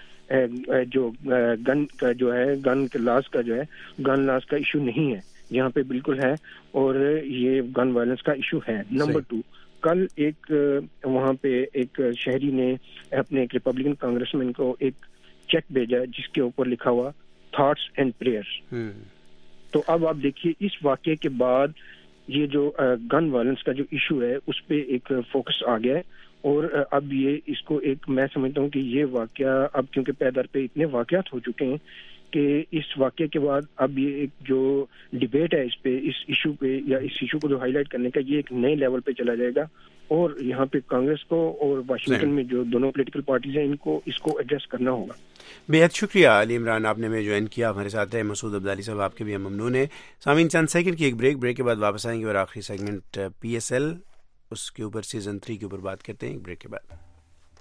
جو گن کا جو ہے گن کے لاس کا جو ہے گن لاس کا ایشو نہیں ہے, یہاں پہ بالکل ہے, اور یہ گن وائلنس کا ایشو ہے. نمبر ٹو, کل ایک وہاں پہ ایک شہری نے اپنے ایک ریپبلکن کانگریس مین کو ایک چیک بھیجا جس کے اوپر لکھا ہوا تھاٹس اینڈ پریئرس. تو اب آپ دیکھیے اس واقعے کے بعد یہ جو گن وائلنس کا جو ایشو ہے اس پہ ایک فوکس آ گیا ہے, اور اب یہ اس کو ایک میں سمجھتا ہوں کہ یہ واقعہ اب کیونکہ پے در پہ اتنے واقعات ہو چکے ہیں کہ اس واقعے کے بعد اب یہ ایک جو ڈیبیٹ ہے اس پہ اس ایشو پہ یا اس ایشو کو جو ہائی لائٹ کرنے کا یہ ایک نئے لیول پہ چلا جائے گا, اور یہاں پہ کانگریس کو اور واشنگٹن میں جو دونوں پولیٹیکل پارٹیز ہیں ان کو اس کو ایڈریس کرنا ہوگا. بےحد شکریہ علی عمران, آپ نے میں جوائن کیا. ہمارے ساتھ ہے مسعود عبدالی صاحب, آپ کے بھی ہم ممنون ہیں. سامعین چند سیکنڈ کی ایک بریک, بریک کے بعد واپس آئیں گے اور آخری سیگمنٹ پی ایس ایل اس کے اوپر سیزن تھری کے اوپر بات کرتے ہیں ایک بریک کے بعد.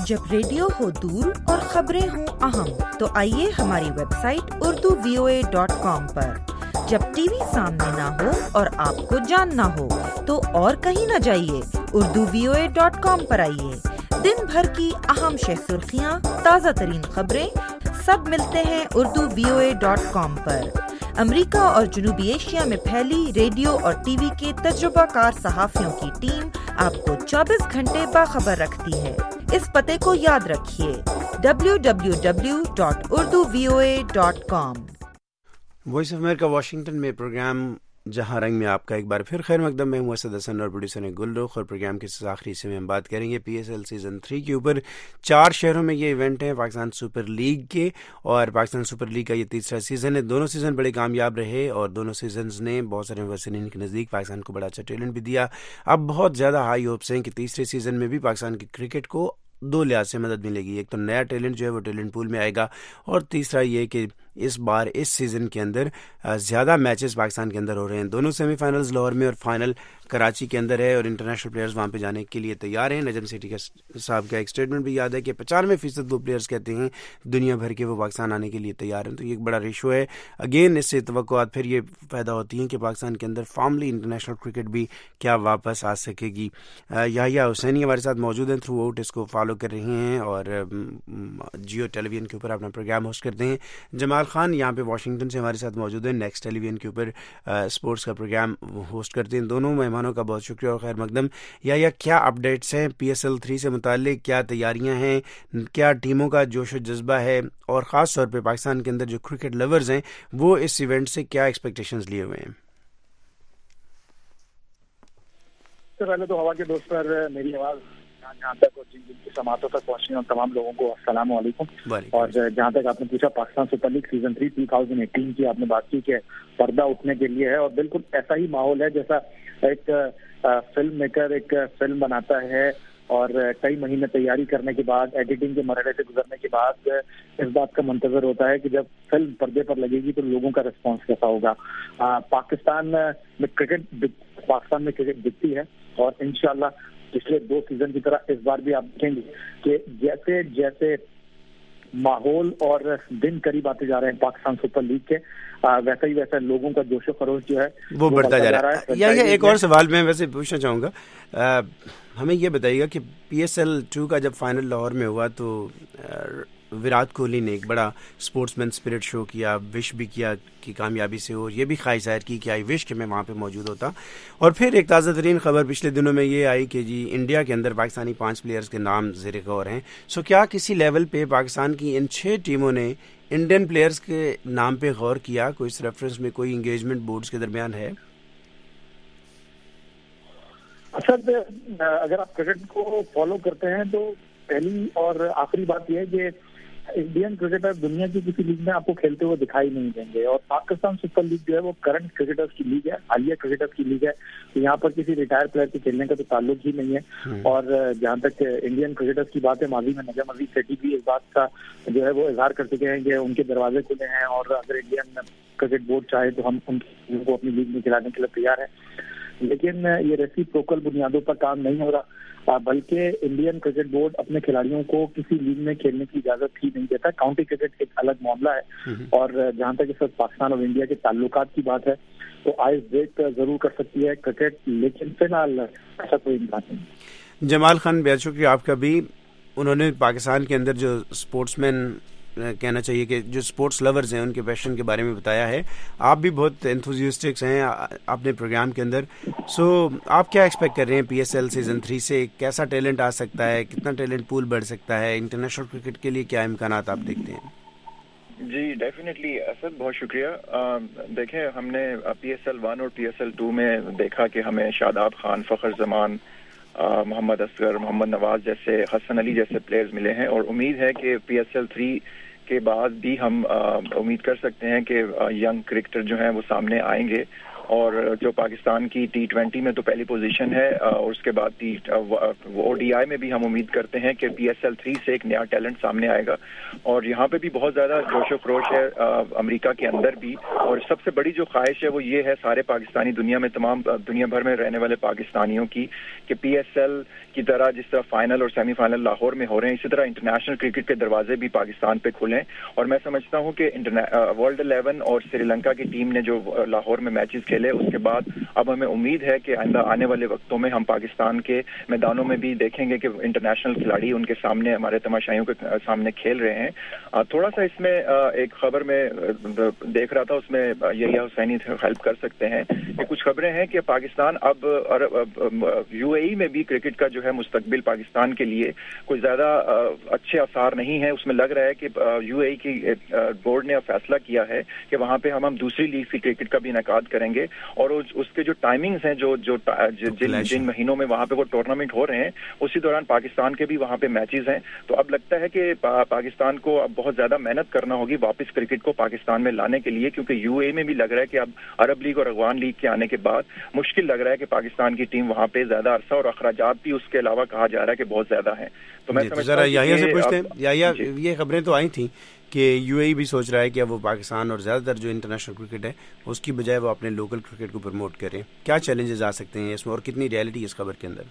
जब रेडियो हो दूर और खबरें हों अहम, तो आइए हमारी website Urdu V O A dot com पर। जब टीवी सामने ना हो और आपको जानना हो तो और कहीं न जाइए, Urdu V O A dot com पर आइए। दिन भर की अहम शह सुर्खियाँ, ताज़ा तरीन खबरें सब मिलते हैं Urdu V O A dot com पर। अमेरिका और जनूबी एशिया में फैली रेडियो और टीवी के तजुर्बाकार सहाफ़ियों की टीम आपको चौबीस घंटे बाखबर रखती है। इस पते को याद रखिए, W W W dot Urdu V O A dot com. Voice of America Washington में प्रोग्राम जहां रंग में आपका एक बार फिर खैर मकदम। मैं हूं असद हसन और प्रोड्यूसर हैं गुलरुख, और प्रोग्राम के आखिरी हिस्से में हम बात करेंगे पीएसएल सीज़न थ्री के ऊपर। चार शहरों में ये इवेंट है पाकिस्तान सुपर लीग के, और पाकिस्तान सुपर लीग का ये तीसरा सीज़न है। दोनों सीज़न बड़े कामयाब रहे और दोनों सीजन्स ने बहुत सारे मुवस्सिलीन के नज़दीक पाकिस्तान को बड़ा अच्छा टैलेंट भी दिया। अब बहुत ज़्यादा हाई होप्स हैं कि तीसरे सीज़न में भी पाकिस्तान की क्रिकेट को दो लिहाज से मदद मिलेगी। एक तो नया टैलेंट जो है वो टैलेंट पूल में आएगा, और तीसरा ये कि इस बार इस सीज़न के अंदर ज़्यादा मैचेस पाकिस्तान के अंदर हो रहे हैं। दोनों सेमीफाइनल्स लाहौर में और फाइनल कराची के अंदर है, और इंटरनेशनल प्लेयर्स वहाँ पे जाने के लिए तैयार हैं। नजम सेठी का साहब का एक स्टेटमेंट भी याद है कि पचानवे फीसद वो प्लेयर्स कहते हैं दुनिया भर के वो पाकिस्तान आने के लिए तैयार हैं। तो ये एक बड़ा रेशो है। अगेन इससे तवक्कुआत फिर ये पैदा होती हैं कि पाकिस्तान के अंदर फॉर्मली इंटरनेशनल क्रिकेट भी क्या वापस आ सकेगी। याहिया हुसैनी हमारे साथ मौजूद हैं, थ्रू आउट इसको फॉलो कर रहे हैं और जियो टेलीविजन के ऊपर अपना प्रोग्राम होस्ट करते हैं। जमाल खान यहाँ पे वाशिंगटन से हमारे साथ मौजूद हैं, नेक्स्ट टेलीविजन के ऊपर स्पोर्ट्स का प्रोग्राम होस्ट करते हैं। दोनों मेहमानों का बहुत शुक्रिया और खैर मकदम। या या क्या अपडेट्स हैं पीएसएल थ्री से मुताल्लिक, क्या तैयारियां हैं, क्या टीमों का जोश और जज्बा है, और ख़ास तौर पे पाकिस्तान के अंदर जो क्रिकेट लवर्स हैं वो इस इवेंट से क्या एक्सपेक्टेशंस लिए हुए हैं? तो पहले तो हवा के दोस्त पर मेरी आवाज़ जहाँ तक और जिन जिन की समातों तक पहुँचने और तमाम लोगों को अस्सलाम वालेकुम। और जहाँ तक आपने पूछा Pakistan super league season three two thousand eighteen की आपने बात की कि पर्दा उठने के लिए है, और बिल्कुल ऐसा ही माहौल है जैसा एक फिल्म मेकर एक फिल्म बनाता है और कई महीने तैयारी करने के बाद, एडिटिंग के मरहले से गुजरने के बाद इस बात का मंतजर होता है कि जब फिल्म पर्दे पर लगेगी तो लोगों का रिस्पॉन्स कैसा होगा। पाकिस्तान में क्रिकेट पाकिस्तान में क्रिकेट दिखती है, और इंशाल्लाह पिछले दो सीजन की तरह इस बार भी आप देखेंगे कि जैसे जैसे माहौल और दिन करीब आते जा रहे हैं पाकिस्तान सुपर लीग के, वैसा ही वैसा लोगों का जोशो खरोश जो है वो बढ़ता जा रहा है। या, या एक और सवाल मैं वैसे पूछना चाहूँगा, हमें ये बताइएगा कि पीएसएल टू का जब फाइनल लाहौर में हुआ तो विराट कोहली ने एक बड़ा स्पोर्ट्समैन स्पिरिट शो किया, विश भी किया कि कामयाबी से हो, ये भी ख्वाहिश जाहिर की कि आई विश कि मैं वहाँ पे मौजूद होता। और फिर एक ताज़ा तरीन खबर पिछले दिनों में ये आई कि जी इंडिया के अंदर पाकिस्तानी पांच प्लेयर्स के नाम ज़ेर गौर हैं। सो क्या किसी लेवल पे पाकिस्तान की इन छः टीमों ने इंडियन प्लेयर्स के नाम पे गौर किया? कोई इस रेफरेंस में कोई इंगेजमेंट बोर्ड्स के दरमियान है? असद, अगर आप क्रिकेट को फॉलो करते हैं तो पहली और आखिरी बात यह है कि इंडियन क्रिकेटर दुनिया की किसी लीग में आपको खेलते हुए दिखाई नहीं देंगे, और पाकिस्तान सुपर लीग जो है वो करंट क्रिकेटर्स की लीग है, हालिया क्रिकेटर्स की लीग है। तो यहाँ पर किसी रिटायर्ड प्लेयर के खेलने का तो ताल्लुक ही नहीं है। और जहाँ तक इंडियन क्रिकेटर्स की बात है, माजी में नजम अजीज सेठी भी इस बात का जो है वो इजहार कर चुके हैं कि उनके दरवाजे खुले हैं, और अगर इंडियन क्रिकेट बोर्ड चाहे तो हम उनको अपनी लीग में खिलाने के लिए तैयार है। लेकिन ये रेसिप्रोकल बुनियादों पर काम नहीं हो रहा, बल्कि इंडियन क्रिकेट बोर्ड अपने खिलाड़ियों को किसी लीग में खेलने की इजाजत ही नहीं देता। काउंटी क्रिकेट एक अलग मामला है, और जहां तक इस वक्त पाकिस्तान और इंडिया के ताल्लुकात की बात है तो आइस ब्रेक जरूर कर सकती है क्रिकेट, लेकिन फिलहाल ऐसा कोई इम्कान नहीं। जमाल खान, बेहद शुक्रिया आपका भी। उन्होंने पाकिस्तान के अंदर जो स्पोर्ट्समैन कहना चाहिए कि जो स्पोर्ट्स लवर्स हैं उनके पैशन के बारे में बताया है। आप भी बहुत एंथुजियास्टिक्स हैं अपने प्रोग्राम के अंदर। सो आप क्या एक्सपेक्ट कर रहे हैं पीएसएल सीजन थ्री से? कैसा टैलेंट आ सकता है, कितना टैलेंट पूल बढ़ सकता है, इंटरनेशनल क्रिकेट के लिए क्या इम्कानात आप देखते हैं? जी डेफिनेटली असद, बहुत शुक्रिया। देखें, हमने पीएसएल वन और पीएसएल टू में देखा कि हमें शादाब खान, फखर जमान, मोहम्मद असगर, मोहम्मद नवाज जैसे, हसन अली जैसे प्लेयर्स मिले हैं, और उम्मीद है कि पीएसएल थ्री के बाद भी हम उम्मीद कर सकते हैं कि यंग क्रिकेटर जो हैं वो सामने आएंगे اور جو پاکستان کی ٹی ٹوینٹی میں تو پہلی پوزیشن ہے اور اس کے بعد او ڈی آئی میں بھی ہم امید کرتے ہیں کہ پی ایس ایل تھری سے ایک نیا ٹیلنٹ سامنے آئے گا. اور یہاں پہ بھی بہت زیادہ جوش و خروش ہے امریکہ کے اندر بھی, اور سب سے بڑی جو خواہش ہے وہ یہ ہے سارے پاکستانی دنیا میں تمام دنیا بھر میں رہنے والے پاکستانیوں کی کہ پی ایس ایل کی طرح جس طرح فائنل اور سیمی فائنل لاہور میں ہو رہے ہیں اسی طرح انٹرنیشنل کرکٹ کے دروازے بھی پاکستان پہ کھلیں. اور میں سمجھتا ہوں کہ ورلڈ الیون اور سری لنکا کی ٹیم نے جو لاہور میں میچز کھیلے اس کے بعد اب ہمیں امید ہے کہ آئندہ آنے والے وقتوں میں ہم پاکستان کے میدانوں میں بھی دیکھیں گے کہ انٹرنیشنل کھلاڑی ان کے سامنے ہمارے تماشائیوں کے سامنے کھیل رہے ہیں. تھوڑا سا اس میں ایک خبر میں دیکھ رہا تھا, اس میں یحییٰ حسینی ہیلپ کر سکتے ہیں کہ کچھ خبریں ہیں کہ پاکستان اب یو اے ای میں بھی کرکٹ کا جو ہے مستقبل پاکستان کے لیے کوئی زیادہ اچھے آثار نہیں ہے. اس میں لگ رہا ہے کہ یو اے ای کی بورڈ نے فیصلہ کیا ہے کہ وہاں پہ ہم ہم دوسری لیگ کی کرکٹ کا بھی انعقاد کریں گے, اور اس کے جو ٹائمنگز ہیں جو جو جن مہینوں میں وہاں پہ وہ ٹورنامنٹ ہو رہے ہیں اسی دوران پاکستان کے بھی وہاں پہ میچز ہیں. تو اب لگتا ہے کہ پاکستان کو اب بہت زیادہ محنت کرنا ہوگی واپس کرکٹ کو پاکستان میں لانے کے لیے, کیونکہ یو اے میں بھی لگ رہا ہے کہ اب عرب لیگ اور افغان لیگ کے آنے کے بعد مشکل لگ رہا ہے کہ پاکستان کی ٹیم وہاں پہ زیادہ عرصہ, اور اخراجات بھی اس کے علاوہ کہا جا رہا ہے کہ بہت زیادہ ہیں. تو میں سمجھتا ہوں یحییٰ سے پوچھتے ہیں, یحییٰ یہ خبریں تو آئی تھیں کہ یو اے ای بھی سوچ رہا ہے کہ اب وہ پاکستان اور زیادہ تر جو انٹرنیشنل کرکٹ ہے اس کی بجائے وہ اپنے لوکل کرکٹ کو پروموٹ کریں. کیا چیلنجز آ سکتے ہیں اس میں, اور کتنی ریئلٹی اس خبر کے اندر؟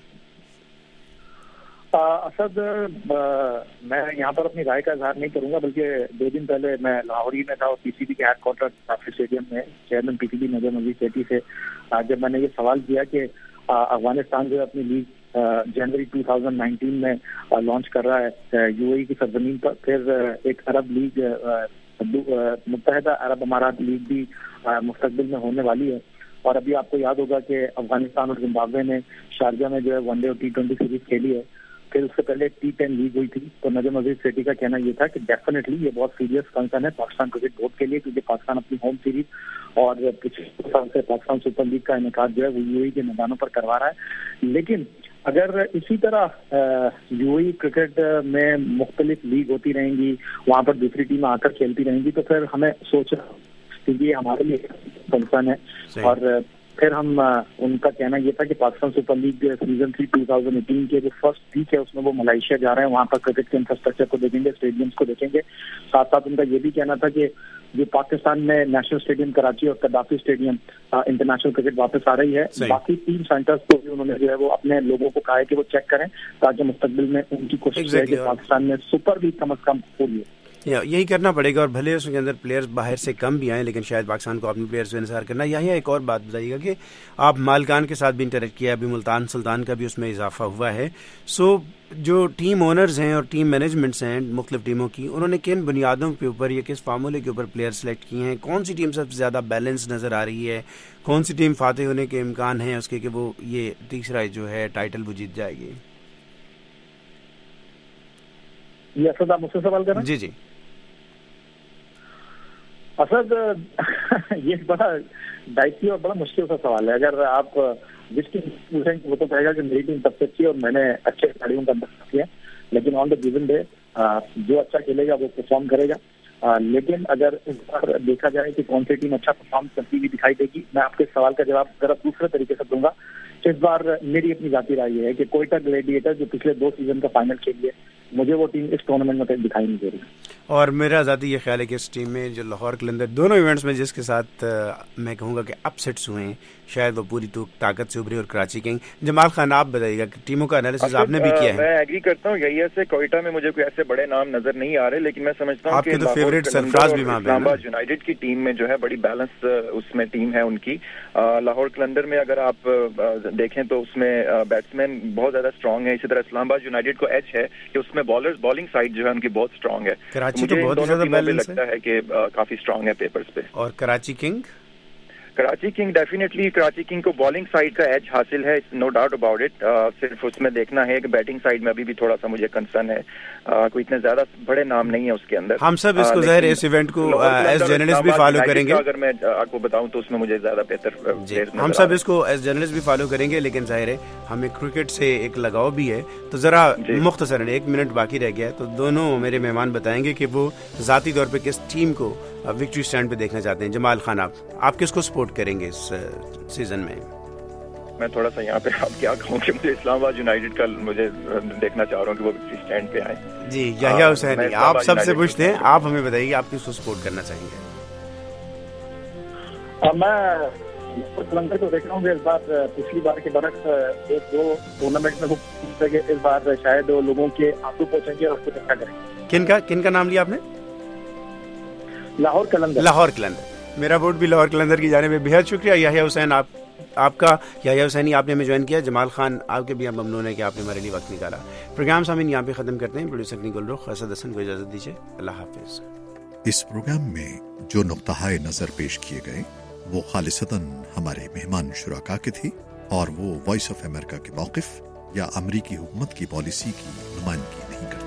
اسد, میں یہاں پر اپنی رائے کا اظہار نہیں کروں گا, بلکہ دو دن پہلے میں لاہور ہی میں تھا اور پی سی بی کے ہیڈ کوارٹر کافی اسٹیڈیم میں چیئرمین پی سی بی نظر نظیر سیٹھی سے جب میں نے یہ سوال کیا کہ افغانستان جو اپنی league January two thousand nineteen میں لانچ کر رہا ہے یو اے ای کی سرزمین پر, پھر ایک عرب لیگ متحدہ عرب امارات لیگ بھی مستقبل میں ہونے والی ہے, اور ابھی آپ کو یاد ہوگا کہ افغانستان اور زمبابوے نے شارجہ میں جو ہے ون ڈے اور ٹی ٹوینٹی سیریز کھیلی ہے, پھر اس سے پہلے ٹی ٹین لیگ ہوئی تھی. تو نجم عزیز سیٹھی کا کہنا یہ تھا کہ ڈیفینیٹلی یہ بہت سیریس کنسرن ہے پاکستان کرکٹ بورڈ کے لیے, کیونکہ پاکستان اپنی ہوم سیریز اور پچھلے سال سے پاکستان سپر لیگ کا انعقاد جو ہے وہ یو اے ای کے میدانوں پر کروا رہا ہے. لیکن اگر اسی طرح یو اے ای کرکٹ میں مختلف لیگ ہوتی رہیں گی, وہاں پر دوسری ٹیم آ کر کھیلتی رہیں گی, تو پھر ہمیں سوچنا کیونکہ یہ ہمارے لیے کنسرن ہے. اور پھر ہم ان کا کہنا یہ تھا کہ Pakistan super league season three two thousand eighteen کے جو فرسٹ ویک ہے اس میں وہ ملائیشیا جا رہے ہیں, وہاں پر کرکٹ کے انفراسٹرکچر کو دیکھیں گے, اسٹیڈیمس کو دیکھیں گے. ساتھ ساتھ ان کا یہ بھی کہنا تھا کہ جو پاکستان میں نیشنل اسٹیڈیم کراچی اور قذافی اسٹیڈیم انٹرنیشنل کرکٹ واپس آ رہی ہے, باقی تین سینٹرز کو بھی انہوں نے جو ہے وہ اپنے لوگوں کو کہا ہے کہ وہ چیک کریں تاکہ مستقبل میں ان کی کوشش ہے کہ پاکستان میں سپر لیگ کم از کم ہو رہی ہے. یہی کرنا پڑے گا, اور بھلے اس کے اندر پلیئرز باہر سے کم بھی آئیں لیکن شاید پاکستان کو اپنے پلیئرز پہ انحصار کرنا. یہی ایک اور بات بتائیے گا کہ آپ مالکان کے ساتھ بھی انٹریکٹ کیا, ابھی ملتان سلطان کا بھی اس میں اضافہ ہوا ہے. سو جو ٹیم اونرز ہیں اور ٹیم مینجمنٹس ہیں مختلف ٹیموں کی, انہوں نے کن بنیادوں کے اوپر یا کس فارمولے کے اوپر پلیئر سلیکٹ کیے ہیں؟ کون سی ٹیم سب سے زیادہ بیلنس نظر آ رہی ہے؟ کون سی ٹیم فاتح ہونے کے امکان ہیں اس کے کہ وہ یہ تیسرا جو ہے ٹائٹل وہ جیت جائے گی؟ یہ اسد آپ مجھ سے سوال کر رہے ہیں؟ جی جی اسد, یہ بڑا ڈائٹی اور بڑا مشکل سا سوال ہے. اگر آپ جس کی پوچھیں وہ تو کہے گا کہ میری ٹیم سب سے اچھی ہے اور میں نے اچھے کھلاڑیوں کا انتخاب کیا, لیکن آن دا گیون ڈے جو اچھا کھیلے گا وہ پرفارم کرے گا. لیکن اگر اس بار دیکھا جائے کہ کون سی ٹیم اچھا پرفارم کرتی ہوئی دکھائی دے گی, میں آپ کے سوال کا جواب ذرا دوسرے طریقے سے دوں گا. اس بار میری اپنی ذاتی رائے یہ ہے کہ کوئٹہ گلیڈیٹر جو پچھلے دو سیزن کا فائنل کھیلی ہے, مجھے وہ ٹیم اس ٹورنامنٹ میں دکھائی نہیں دے رہی. اور میرا ذاتی یہ خیال ہے کہ اس ٹیم میں جو لاہور قلندر دونوں ایونٹس میں جس کے ساتھ میں کہوں گا کہ اپ سیٹس ہوئے ہیں, شاید وہ پوری تو طاقت سے ابھری. اور کراچی کنگ, جمال خان آپ بتائیے گا کہ ٹیموں کا انالیسس آپ نے بھی کیا ہے. میں ایگری کرتا ہوں, یہی سے کوئٹہ میں مجھے کوئی ایسے بڑے نام نظر نہیں آ رہے, لیکن میں سمجھتا ہوں کہ فیوریٹ سرفراز بھی اسلام آباد یونائیٹڈ کی ٹیم میں جو ہے بڑی بیلنس اس میں ٹیم ہے ان کی. لاہور قلندر میں اگر آپ دیکھیں تو اس میں بیٹسمین بہت زیادہ اسٹرانگ ہے. اسی طرح اسلام آباد یونائیٹڈ کو ایج ہے کہ اس میں بالرز بالنگ سائڈ جو ہے ان کی بہت اسٹرانگ ہے. کراچی تو بہت زیادہ بیلنس لگتا ہے کہ کافی اسٹرانگ ہے پیپرز پہ. اور Karachi king Karachi king definitely Karachi king کو بالنگ سائڈ کا ایج حاصل ہے, نو ڈاؤٹ اباؤٹ اٹ. صرف اس میں دیکھنا ہے کہ بیٹنگ سائڈ میں ابھی بھی تھوڑا سا مجھے کنسرن ہے, کوئی اتنے زیادہ بڑے نام نہیں ہے اس کے اندر. ہم سب اس کو ظاہر اس ایونٹ کو ایز جرنلسٹ بھی فالو کریں گے. اگر میں آپ کو بتاؤں تو اس میں مجھے زیادہ بہتر ہم سب اس کو ایز جرنلسٹ بھی فالو کریں گے, لیکن ظاہر ہے ہمیں کرکٹ سے ایک لگاؤ بھی ہے. تو ذرا مختصراً ایک منٹ باقی رہ گیا ہے, تو دونوں میرے مہمان بتائیں گے کہ وہ ذاتی طور پہ کس ٹیم کو وکٹری اسٹینڈ پہ دیکھنا چاہتے ہیں. جمال خان آپ آپ کس کو سپورٹ کریں گے اس سیزن میں؟ میں تھوڑا سا یہاں پہ آپ کیا کہوں کہ مجھے اسلام آباد یونائیٹڈ کا مجھے دیکھنا چاہ رہا ہوں کہ وہ وکٹری اسٹینڈ پہ آئے. جی یحییٰ حسینی آپ سب سے پوچھتے ہیں, آپ ہمیں بتائیے کہ آپ کس کو سپورٹ کرنا چاہیں گے؟ میں قلندر کو دیکھ رہا ہوں کہ اس بار پچھلی بار کے برعکس ایک دو ٹورنامنٹ میں وہ کہ اس بار شاید لوگوں کے آنسو پہنچیں گے اور کچھ اچھا کریں گے. کن کا کن کا نام لیا آپ نے؟ لاہور قلندر. لاہور قلندر. میرا ووٹ بھی لاہور قلندر کی جانب ہے. بہت شکریہ یحییٰ حسین آپ آپ کا. یحییٰ حسینی آپ نے ہمیں جوائن کیا. جمال خان آپ کے بھی ہم ممنون ہیں کہ آپ نے ہمارے لیے وقت نکالا. پروگرام سامعین یہاں پہ ختم کرتے ہیں. پروڈیوسر گل رخ اسد حسن کو اجازت دیجیے. اللہ حافظ. اس پروگرام میں جو نقطہ نظر پیش کیے گئے وہ خالصتاً ہمارے مہمان شرکا کے تھی اور وہ وائس آف امریکہ کے موقف یا امریکی حکومت کی پالیسی کی نمائندگی نہیں کرتے.